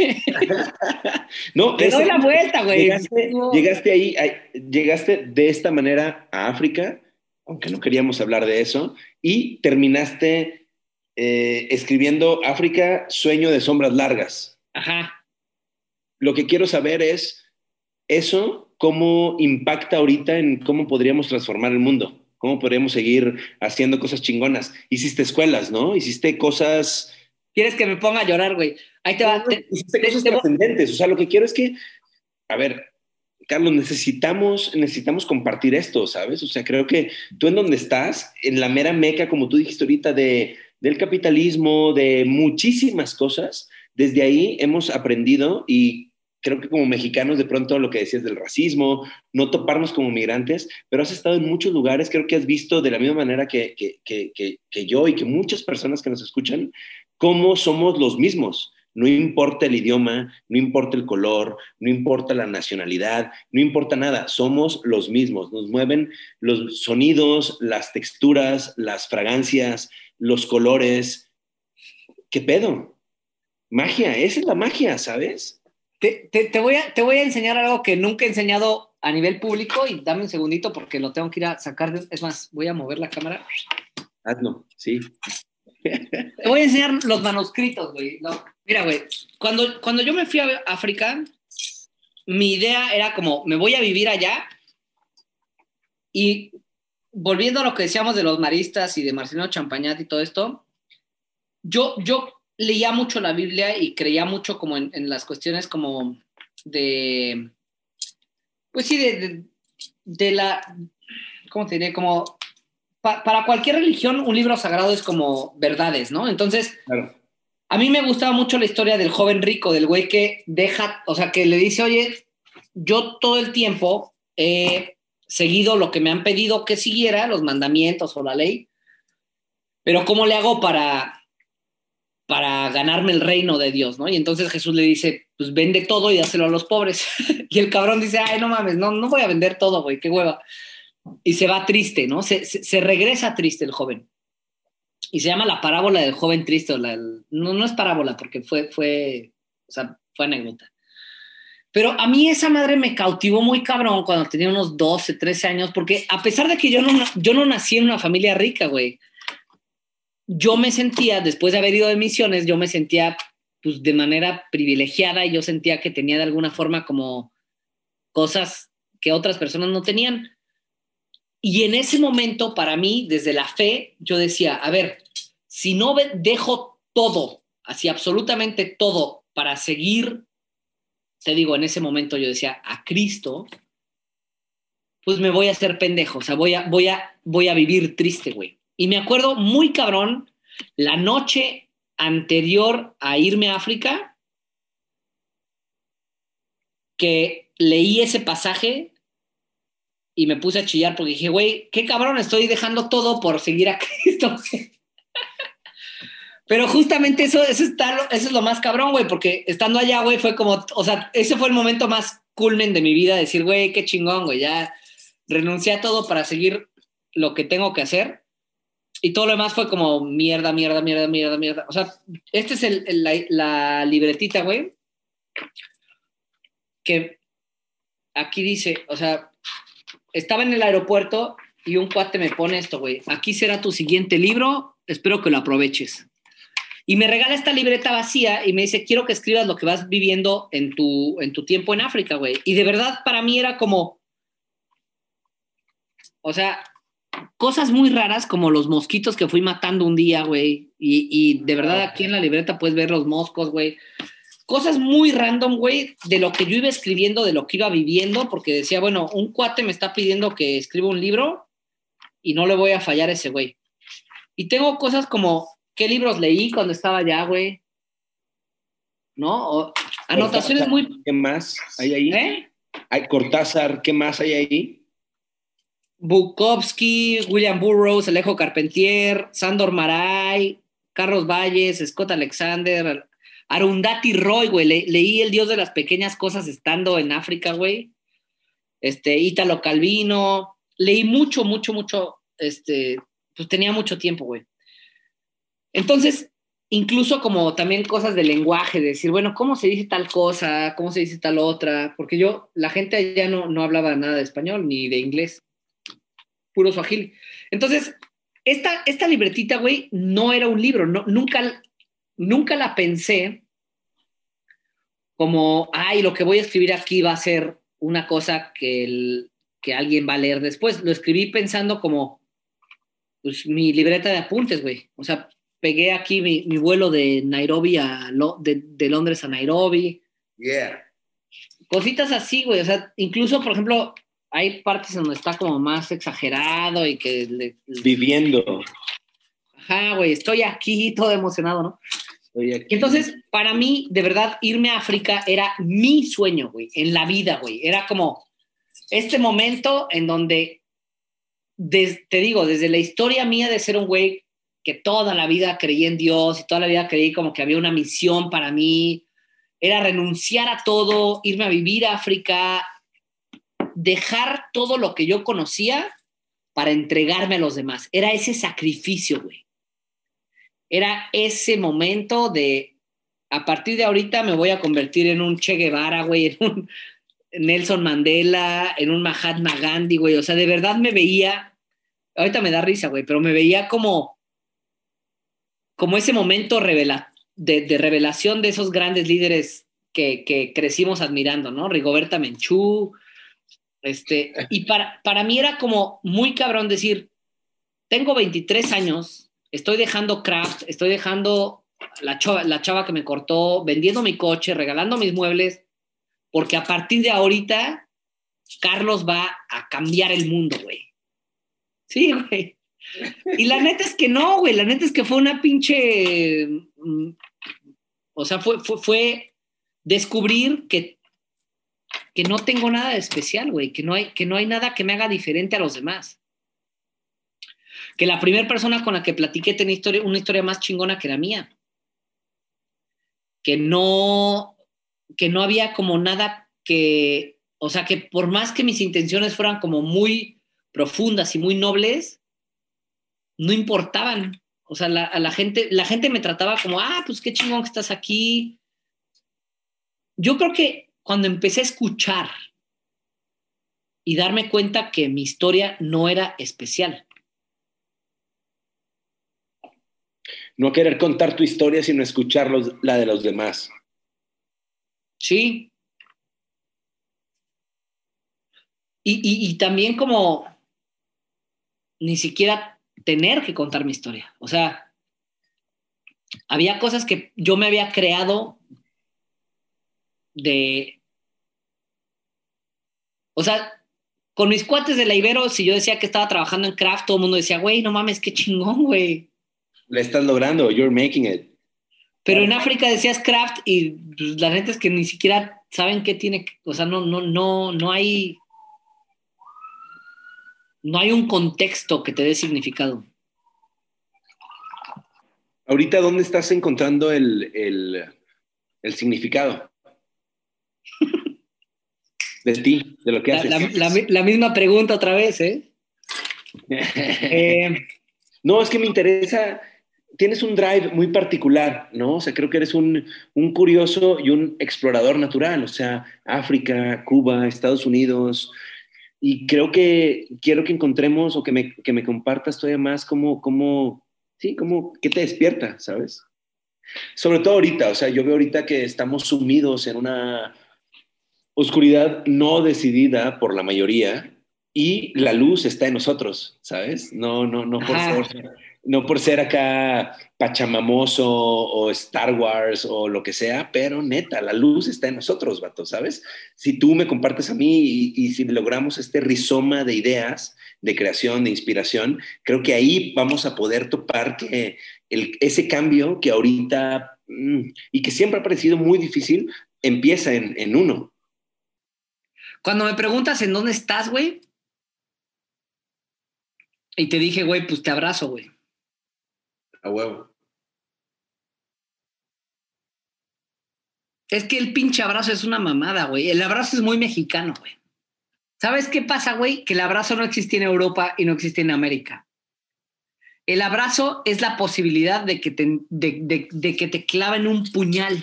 No, te doy la vuelta, güey. Llegaste, llegaste ahí, ahí, llegaste de esta manera a África, aunque no queríamos hablar de eso, y terminaste eh, escribiendo África, Sueño de Sombras Largas. Ajá. Lo que quiero saber es, ¿eso cómo impacta ahorita en cómo podríamos transformar el mundo? ¿Cómo podríamos seguir haciendo cosas chingonas? Hiciste escuelas, ¿no? Hiciste cosas... ¿Quieres que me ponga a llorar, güey? Ahí te va. Te, hiciste te, cosas te, trascendentes. O sea, lo que quiero es que, a ver, Carlos, necesitamos, necesitamos compartir esto, ¿sabes? O sea, creo que tú en donde estás, en la mera meca, como tú dijiste ahorita, de, del capitalismo, de muchísimas cosas, desde ahí hemos aprendido y creo que como mexicanos de pronto lo que decías del racismo, no toparnos como migrantes, pero has estado en muchos lugares, creo que has visto de la misma manera que, que, que, que, que yo y que muchas personas que nos escuchan, cómo somos los mismos. No importa el idioma, no importa el color, no importa la nacionalidad, no importa nada, somos los mismos. Nos mueven los sonidos, las texturas, las fragancias, los colores. ¿Qué pedo? Magia, esa es la magia, ¿sabes? Te, te, te, voy a, te voy a enseñar algo que nunca he enseñado a nivel público y dame un segundito porque lo tengo que ir a sacar. De, es más, voy a mover la cámara. Hazlo, sí. Te voy a enseñar los manuscritos, güey. No, mira, güey, cuando, cuando yo me fui a África, mi idea era como, me voy a vivir allá y volviendo a lo que decíamos de los maristas y de Marcelino Champagnat y todo esto, yo, yo leía mucho la Biblia y creía mucho como en, en las cuestiones como de, pues sí, de, de, de la, ¿cómo te diré? Como, pa, para cualquier religión un libro sagrado es como verdades, ¿no? Entonces, claro. A mí me gustaba mucho la historia del joven rico, del güey que deja, o sea, que le dice, oye, yo todo el tiempo he seguido lo que me han pedido que siguiera, los mandamientos o la ley, pero ¿cómo le hago para, para ganarme el reino de Dios, ¿no? Y entonces Jesús le dice, pues vende todo y dáselo a los pobres. Y el cabrón dice, ay, no mames, no, no voy a vender todo, güey, qué hueva. Y se va triste, ¿no? Se, se, se regresa triste el joven. Y se llama La parábola del joven triste. La, el, no, no es parábola porque fue, fue, o sea, fue anécdota. Pero a mí esa madre me cautivó muy cabrón cuando tenía unos doce, trece años, porque a pesar de que yo no, yo no nací en una familia rica, güey, yo me sentía, después de haber ido de misiones, yo me sentía pues, de manera privilegiada y yo sentía que tenía de alguna forma como cosas que otras personas no tenían. Y en ese momento, para mí, desde la fe, yo decía, a ver, si no dejo todo, así absolutamente todo, para seguir, te digo, en ese momento yo decía, a Cristo, pues me voy a hacer pendejo, o sea, voy a, voy a, voy a vivir triste, güey. Y me acuerdo muy cabrón, la noche anterior a irme a África, que leí ese pasaje y me puse a chillar porque dije, güey, qué cabrón, estoy dejando todo por seguir a Cristo. Pero justamente eso, eso, está, eso es lo más cabrón, güey, porque estando allá, güey, fue como, o sea, ese fue el momento más culmen de mi vida, decir, güey, qué chingón, güey, ya renuncié a todo para seguir lo que tengo que hacer. Y todo lo demás fue como mierda, mierda, mierda, mierda, mierda. O sea, esta es el, el, la, la libretita, güey, que aquí dice, o sea, estaba en el aeropuerto y un cuate me pone esto, güey. Aquí será tu siguiente libro, espero que lo aproveches. Y me regala esta libreta vacía y me dice, quiero que escribas lo que vas viviendo en tu, en tu tiempo en África, güey. Y de verdad para mí era como, o sea, cosas muy raras como los mosquitos que fui matando un día, güey. Y, y de verdad aquí en la libreta puedes ver los moscos, güey. cosas muy random, güey, de lo que yo iba escribiendo, de lo que iba viviendo, porque decía, bueno, un cuate me está pidiendo que escriba un libro y no le voy a fallar a ese güey. Y tengo cosas como, ¿qué libros leí cuando estaba allá, güey? ¿No? O anotaciones Cortázar, muy... ¿qué más hay ahí? ¿Eh? Hay Cortázar, ¿qué más hay ahí? Bukowski, William Burroughs, Alejo Carpentier, Sándor Márai, Carlos Valles, Scott Alexander, Arundhati Roy, güey. Le, leí El Dios de las Pequeñas Cosas estando en África, güey. Este, Ítalo Calvino. Leí mucho, mucho, mucho. Este, pues tenía mucho tiempo, güey. Entonces, incluso como también cosas de lenguaje, de decir, bueno, ¿cómo se dice tal cosa? ¿Cómo se dice tal otra? Porque yo, la gente allá no, no hablaba nada de español ni de inglés. Puro suajili. Entonces, esta, esta libretita, güey, no era un libro. No, nunca, nunca la pensé como, ay, lo que voy a escribir aquí va a ser una cosa que, el, que alguien va a leer después. Lo escribí pensando como, pues, mi libreta de apuntes, güey. O sea, pegué aquí mi, mi vuelo de Nairobi a, Lo, de, de Londres a Nairobi. Yeah. Cositas así, güey. O sea, incluso, por ejemplo, hay partes donde está como más exagerado y que... Le, le... Viviendo. Ajá, güey, estoy aquí todo emocionado, ¿no? Estoy aquí. Entonces, para mí, de verdad, irme a África era mi sueño, güey, en la vida, güey. Era como este momento en donde, des, te digo, desde la historia mía de ser un güey que toda la vida creí en Dios y toda la vida creí como que había una misión para mí, era renunciar a todo, irme a vivir a África, dejar todo lo que yo conocía para entregarme a los demás. Era ese sacrificio, güey. Era ese momento de, a partir de ahorita me voy a convertir en un Che Guevara, güey, en un Nelson Mandela, en un Mahatma Gandhi, güey. O sea, de verdad me veía, ahorita me da risa, güey, pero me veía como, como ese momento revela, de, de revelación de esos grandes líderes que, que crecimos admirando, ¿no? Rigoberta Menchú, este, y para, para mí era como muy cabrón decir, tengo veintitrés años, estoy dejando craft, estoy dejando la chava, la chava que me cortó, vendiendo mi coche, regalando mis muebles, porque a partir de ahorita Carlos va a cambiar el mundo, güey. Sí, güey. Y la neta es que no, güey, la neta es que fue una pinche... O sea, fue, fue, fue descubrir que, que no tengo nada de especial, güey, que no hay, que no hay nada que me haga diferente a los demás. Que la primera persona con la que platiqué tenía historia, una historia más chingona que la mía. Que no, que no había como nada que, o sea, que por más que mis intenciones fueran como muy profundas y muy nobles, no importaban. O sea, la, a la gente, la gente me trataba como, ah, pues qué chingón que estás aquí. Yo creo que cuando empecé a escuchar y darme cuenta que mi historia no era especial. No querer contar tu historia, sino escuchar los, la de los demás. Sí. Y, y, y también como ni siquiera tener que contar mi historia. O sea, había cosas que yo me había creado de... O sea, con mis cuates de la Ibero, si yo decía que estaba trabajando en craft, todo el mundo decía, güey, no mames, qué chingón, güey. Lo estás logrando, you're making it. Pero en África decías craft y pues, la neta es que ni siquiera saben qué tiene, o sea, no, no, no, no hay, no hay un contexto que te dé significado. Ahorita, ¿dónde estás encontrando el, el, el significado de ti, de lo que La, haces? la, la, la misma pregunta otra vez, ¿eh? eh No, es que me interesa, tienes un drive muy particular, ¿no? O sea, creo que eres un, un curioso y un explorador natural, o sea, África, Cuba, Estados Unidos, y creo que quiero que encontremos o que me, que me compartas todavía más cómo, cómo, sí, cómo, qué te despierta, ¿sabes? Sobre todo ahorita, o sea, yo veo ahorita que estamos sumidos en una oscuridad no decidida por la mayoría y la luz está en nosotros, ¿sabes? No, no, no por Ajá. fuerza. no por ser acá pachamamoso o Star Wars o lo que sea, pero neta, la luz está en nosotros, vato, ¿sabes? Si tú me compartes a mí y, y si logramos este rizoma de ideas, de creación, de inspiración, creo que ahí vamos a poder topar que el, ese cambio que ahorita mmm, y que siempre ha parecido muy difícil, empieza en, en uno. Cuando me preguntas en dónde estás, güey, y te dije, güey, pues te abrazo, güey. A huevo. Es que el pinche abrazo es una mamada, güey. El abrazo es muy mexicano, güey. ¿Sabes qué pasa, güey? Que el abrazo no existe en Europa y no existe en América. El abrazo es la posibilidad de que te, de, de, de que te claven un puñal.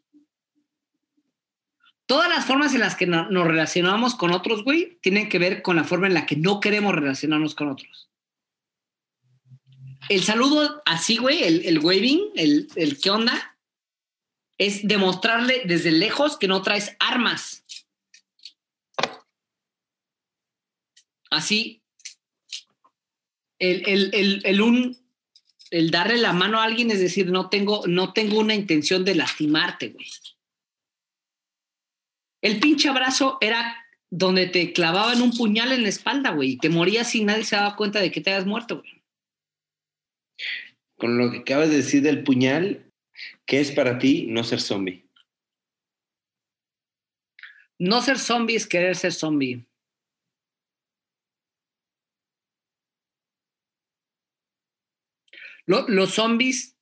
Todas las formas en las que no, nos relacionamos con otros, güey, tienen que ver con la forma en la que no queremos relacionarnos con otros. El saludo así, güey, el, el waving, el, el qué onda, es demostrarle desde lejos que no traes armas. Así, el, el, el, el, un, el darle la mano a alguien es decir, no tengo, no tengo una intención de lastimarte, güey. El pinche abrazo era donde te clavaban un puñal en la espalda, güey, y te morías y nadie se daba cuenta de que te habías muerto, güey. Con lo que acabas de decir del puñal, ¿qué es para ti no ser zombie? No ser zombie es querer ser zombie. Lo, los zombies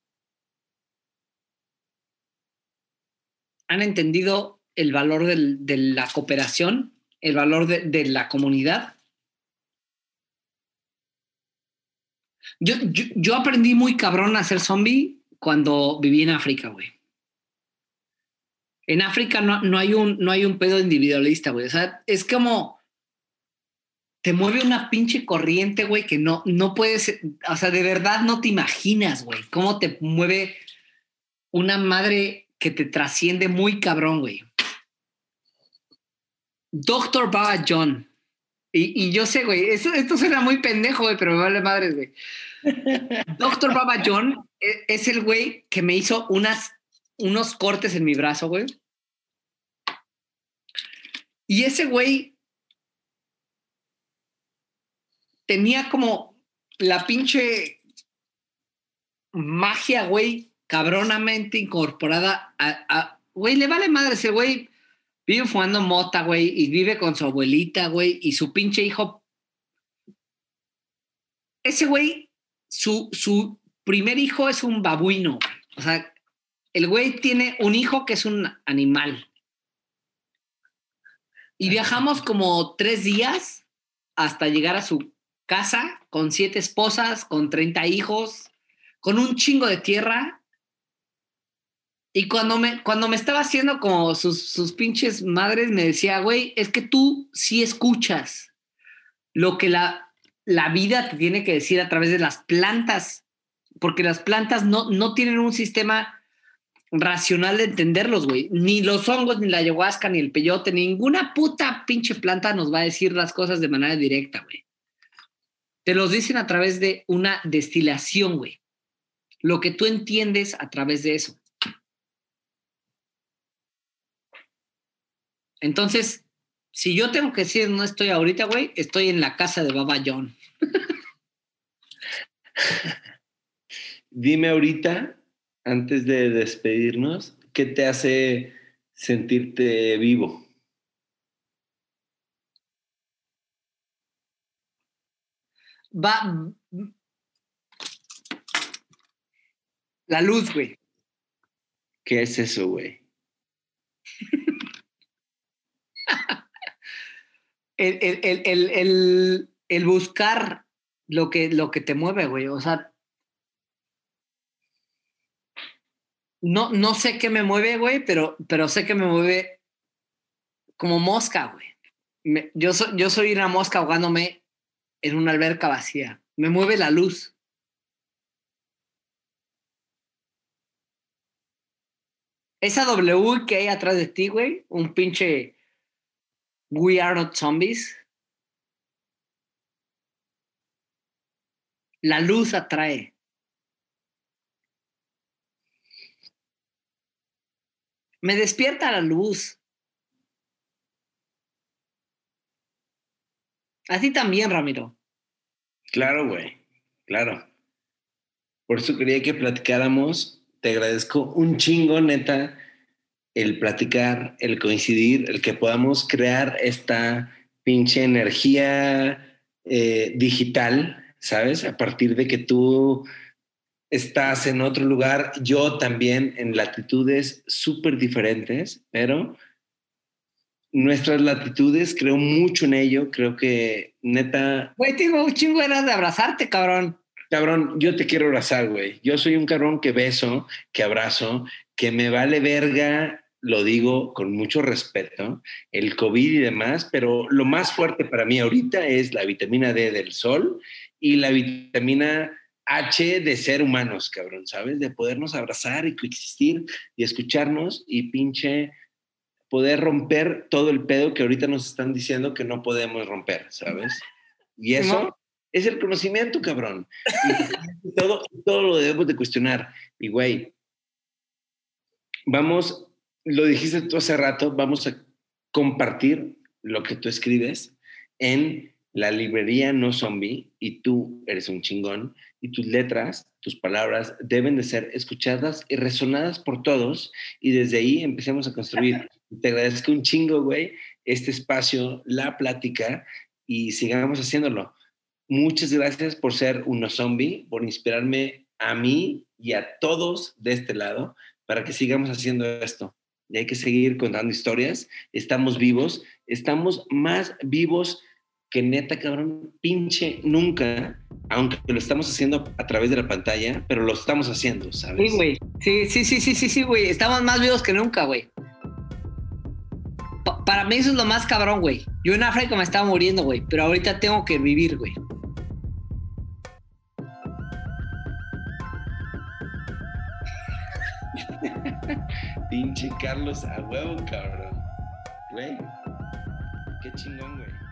han entendido el valor del, de la cooperación, el valor de, de la comunidad. Yo, yo, yo aprendí muy cabrón a ser zombie cuando viví en África, güey. En África no, no, hay un, no hay un pedo individualista, güey. O sea, es como te mueve una pinche corriente, güey, que no, no puedes, o sea, de verdad no te imaginas, güey, cómo te mueve una madre que te trasciende muy cabrón, güey. Doctor Baba John. Y, y yo sé, güey, esto, esto suena muy pendejo, güey, pero me vale madres, güey. Doctor Baba John es, es el güey que me hizo unas, unos cortes en mi brazo, güey. Y ese güey tenía como la pinche magia, güey, cabronamente incorporada a, a güey, le vale madre ese güey. Vive fumando mota, güey, y vive con su abuelita, güey, y su pinche hijo. Ese güey, su, su primer hijo es un babuino. O sea, el güey tiene un hijo que es un animal. Y viajamos como tres días hasta llegar a su casa con siete esposas, con treinta hijos, con un chingo de tierra. Y cuando me, cuando me estaba haciendo como sus, sus pinches madres, me decía, güey, es que tú sí escuchas lo que la, la vida te tiene que decir a través de las plantas, porque las plantas no, no tienen un sistema racional de entenderlos, güey. Ni los hongos, ni la ayahuasca, ni el peyote, ninguna puta pinche planta nos va a decir las cosas de manera directa, güey. Te los dicen a través de una destilación, güey. Lo que tú entiendes a través de eso. Entonces, si yo tengo que decir no estoy ahorita, güey, estoy en la casa de Baba John. Dime ahorita, antes de despedirnos, ¿qué te hace sentirte vivo? Va la luz, güey. ¿Qué es eso, güey? el, el, el, el, el, el buscar lo que, lo que te mueve, güey. O sea, no, no sé qué me mueve, güey, pero, pero sé que me mueve como mosca, güey. Me, yo, so, yo soy una mosca ahogándome en una alberca vacía. Me mueve la luz. Esa W que hay atrás de ti, güey, un pinche We Are Not Zombies. La luz atrae. Me despierta la luz. A ti también, Ramiro. Claro, güey. Claro. Por eso quería que platicáramos. Te agradezco un chingo, neta, el platicar, el coincidir, el que podamos crear esta pinche energía eh, digital, ¿sabes? A partir de que tú estás en otro lugar, yo también en latitudes súper diferentes, pero nuestras latitudes, creo mucho en ello, creo que neta... Güey, tengo un chingo de ganas de abrazarte, cabrón. Cabrón, yo te quiero abrazar, güey. Yo soy un cabrón que beso, que abrazo, que me vale verga, lo digo con mucho respeto, el COVID y demás, pero lo más fuerte para mí ahorita es la vitamina D del sol y la vitamina H de ser humanos, cabrón, ¿sabes? De podernos abrazar y coexistir y escucharnos y pinche poder romper todo el pedo que ahorita nos están diciendo que no podemos romper, ¿sabes? Y eso... ¿no? Es el conocimiento, cabrón. Y todo, todo lo debemos de cuestionar. Y, güey, vamos, lo dijiste tú hace rato, vamos a compartir lo que tú escribes en la librería No Zombie y tú eres un chingón y tus letras, tus palabras deben de ser escuchadas y resonadas por todos y desde ahí empecemos a construir. Te agradezco un chingo, güey, este espacio, la plática y sigamos haciéndolo. Muchas gracias por ser uno zombie, por inspirarme a mí y a todos de este lado para que sigamos haciendo esto. Y hay que seguir contando historias. Estamos vivos, estamos más vivos que neta, cabrón, pinche nunca, aunque lo estamos haciendo a través de la pantalla, pero lo estamos haciendo, ¿sabes? Sí, güey. Sí, sí, sí, sí, sí, sí, güey. Estamos más vivos que nunca, güey. Pa- para mí eso es lo más cabrón, güey. Yo en África me estaba muriendo, güey, pero ahorita tengo que vivir, güey. Pinche Carlos, a huevo, cabrón. Güey, qué chingón, güey.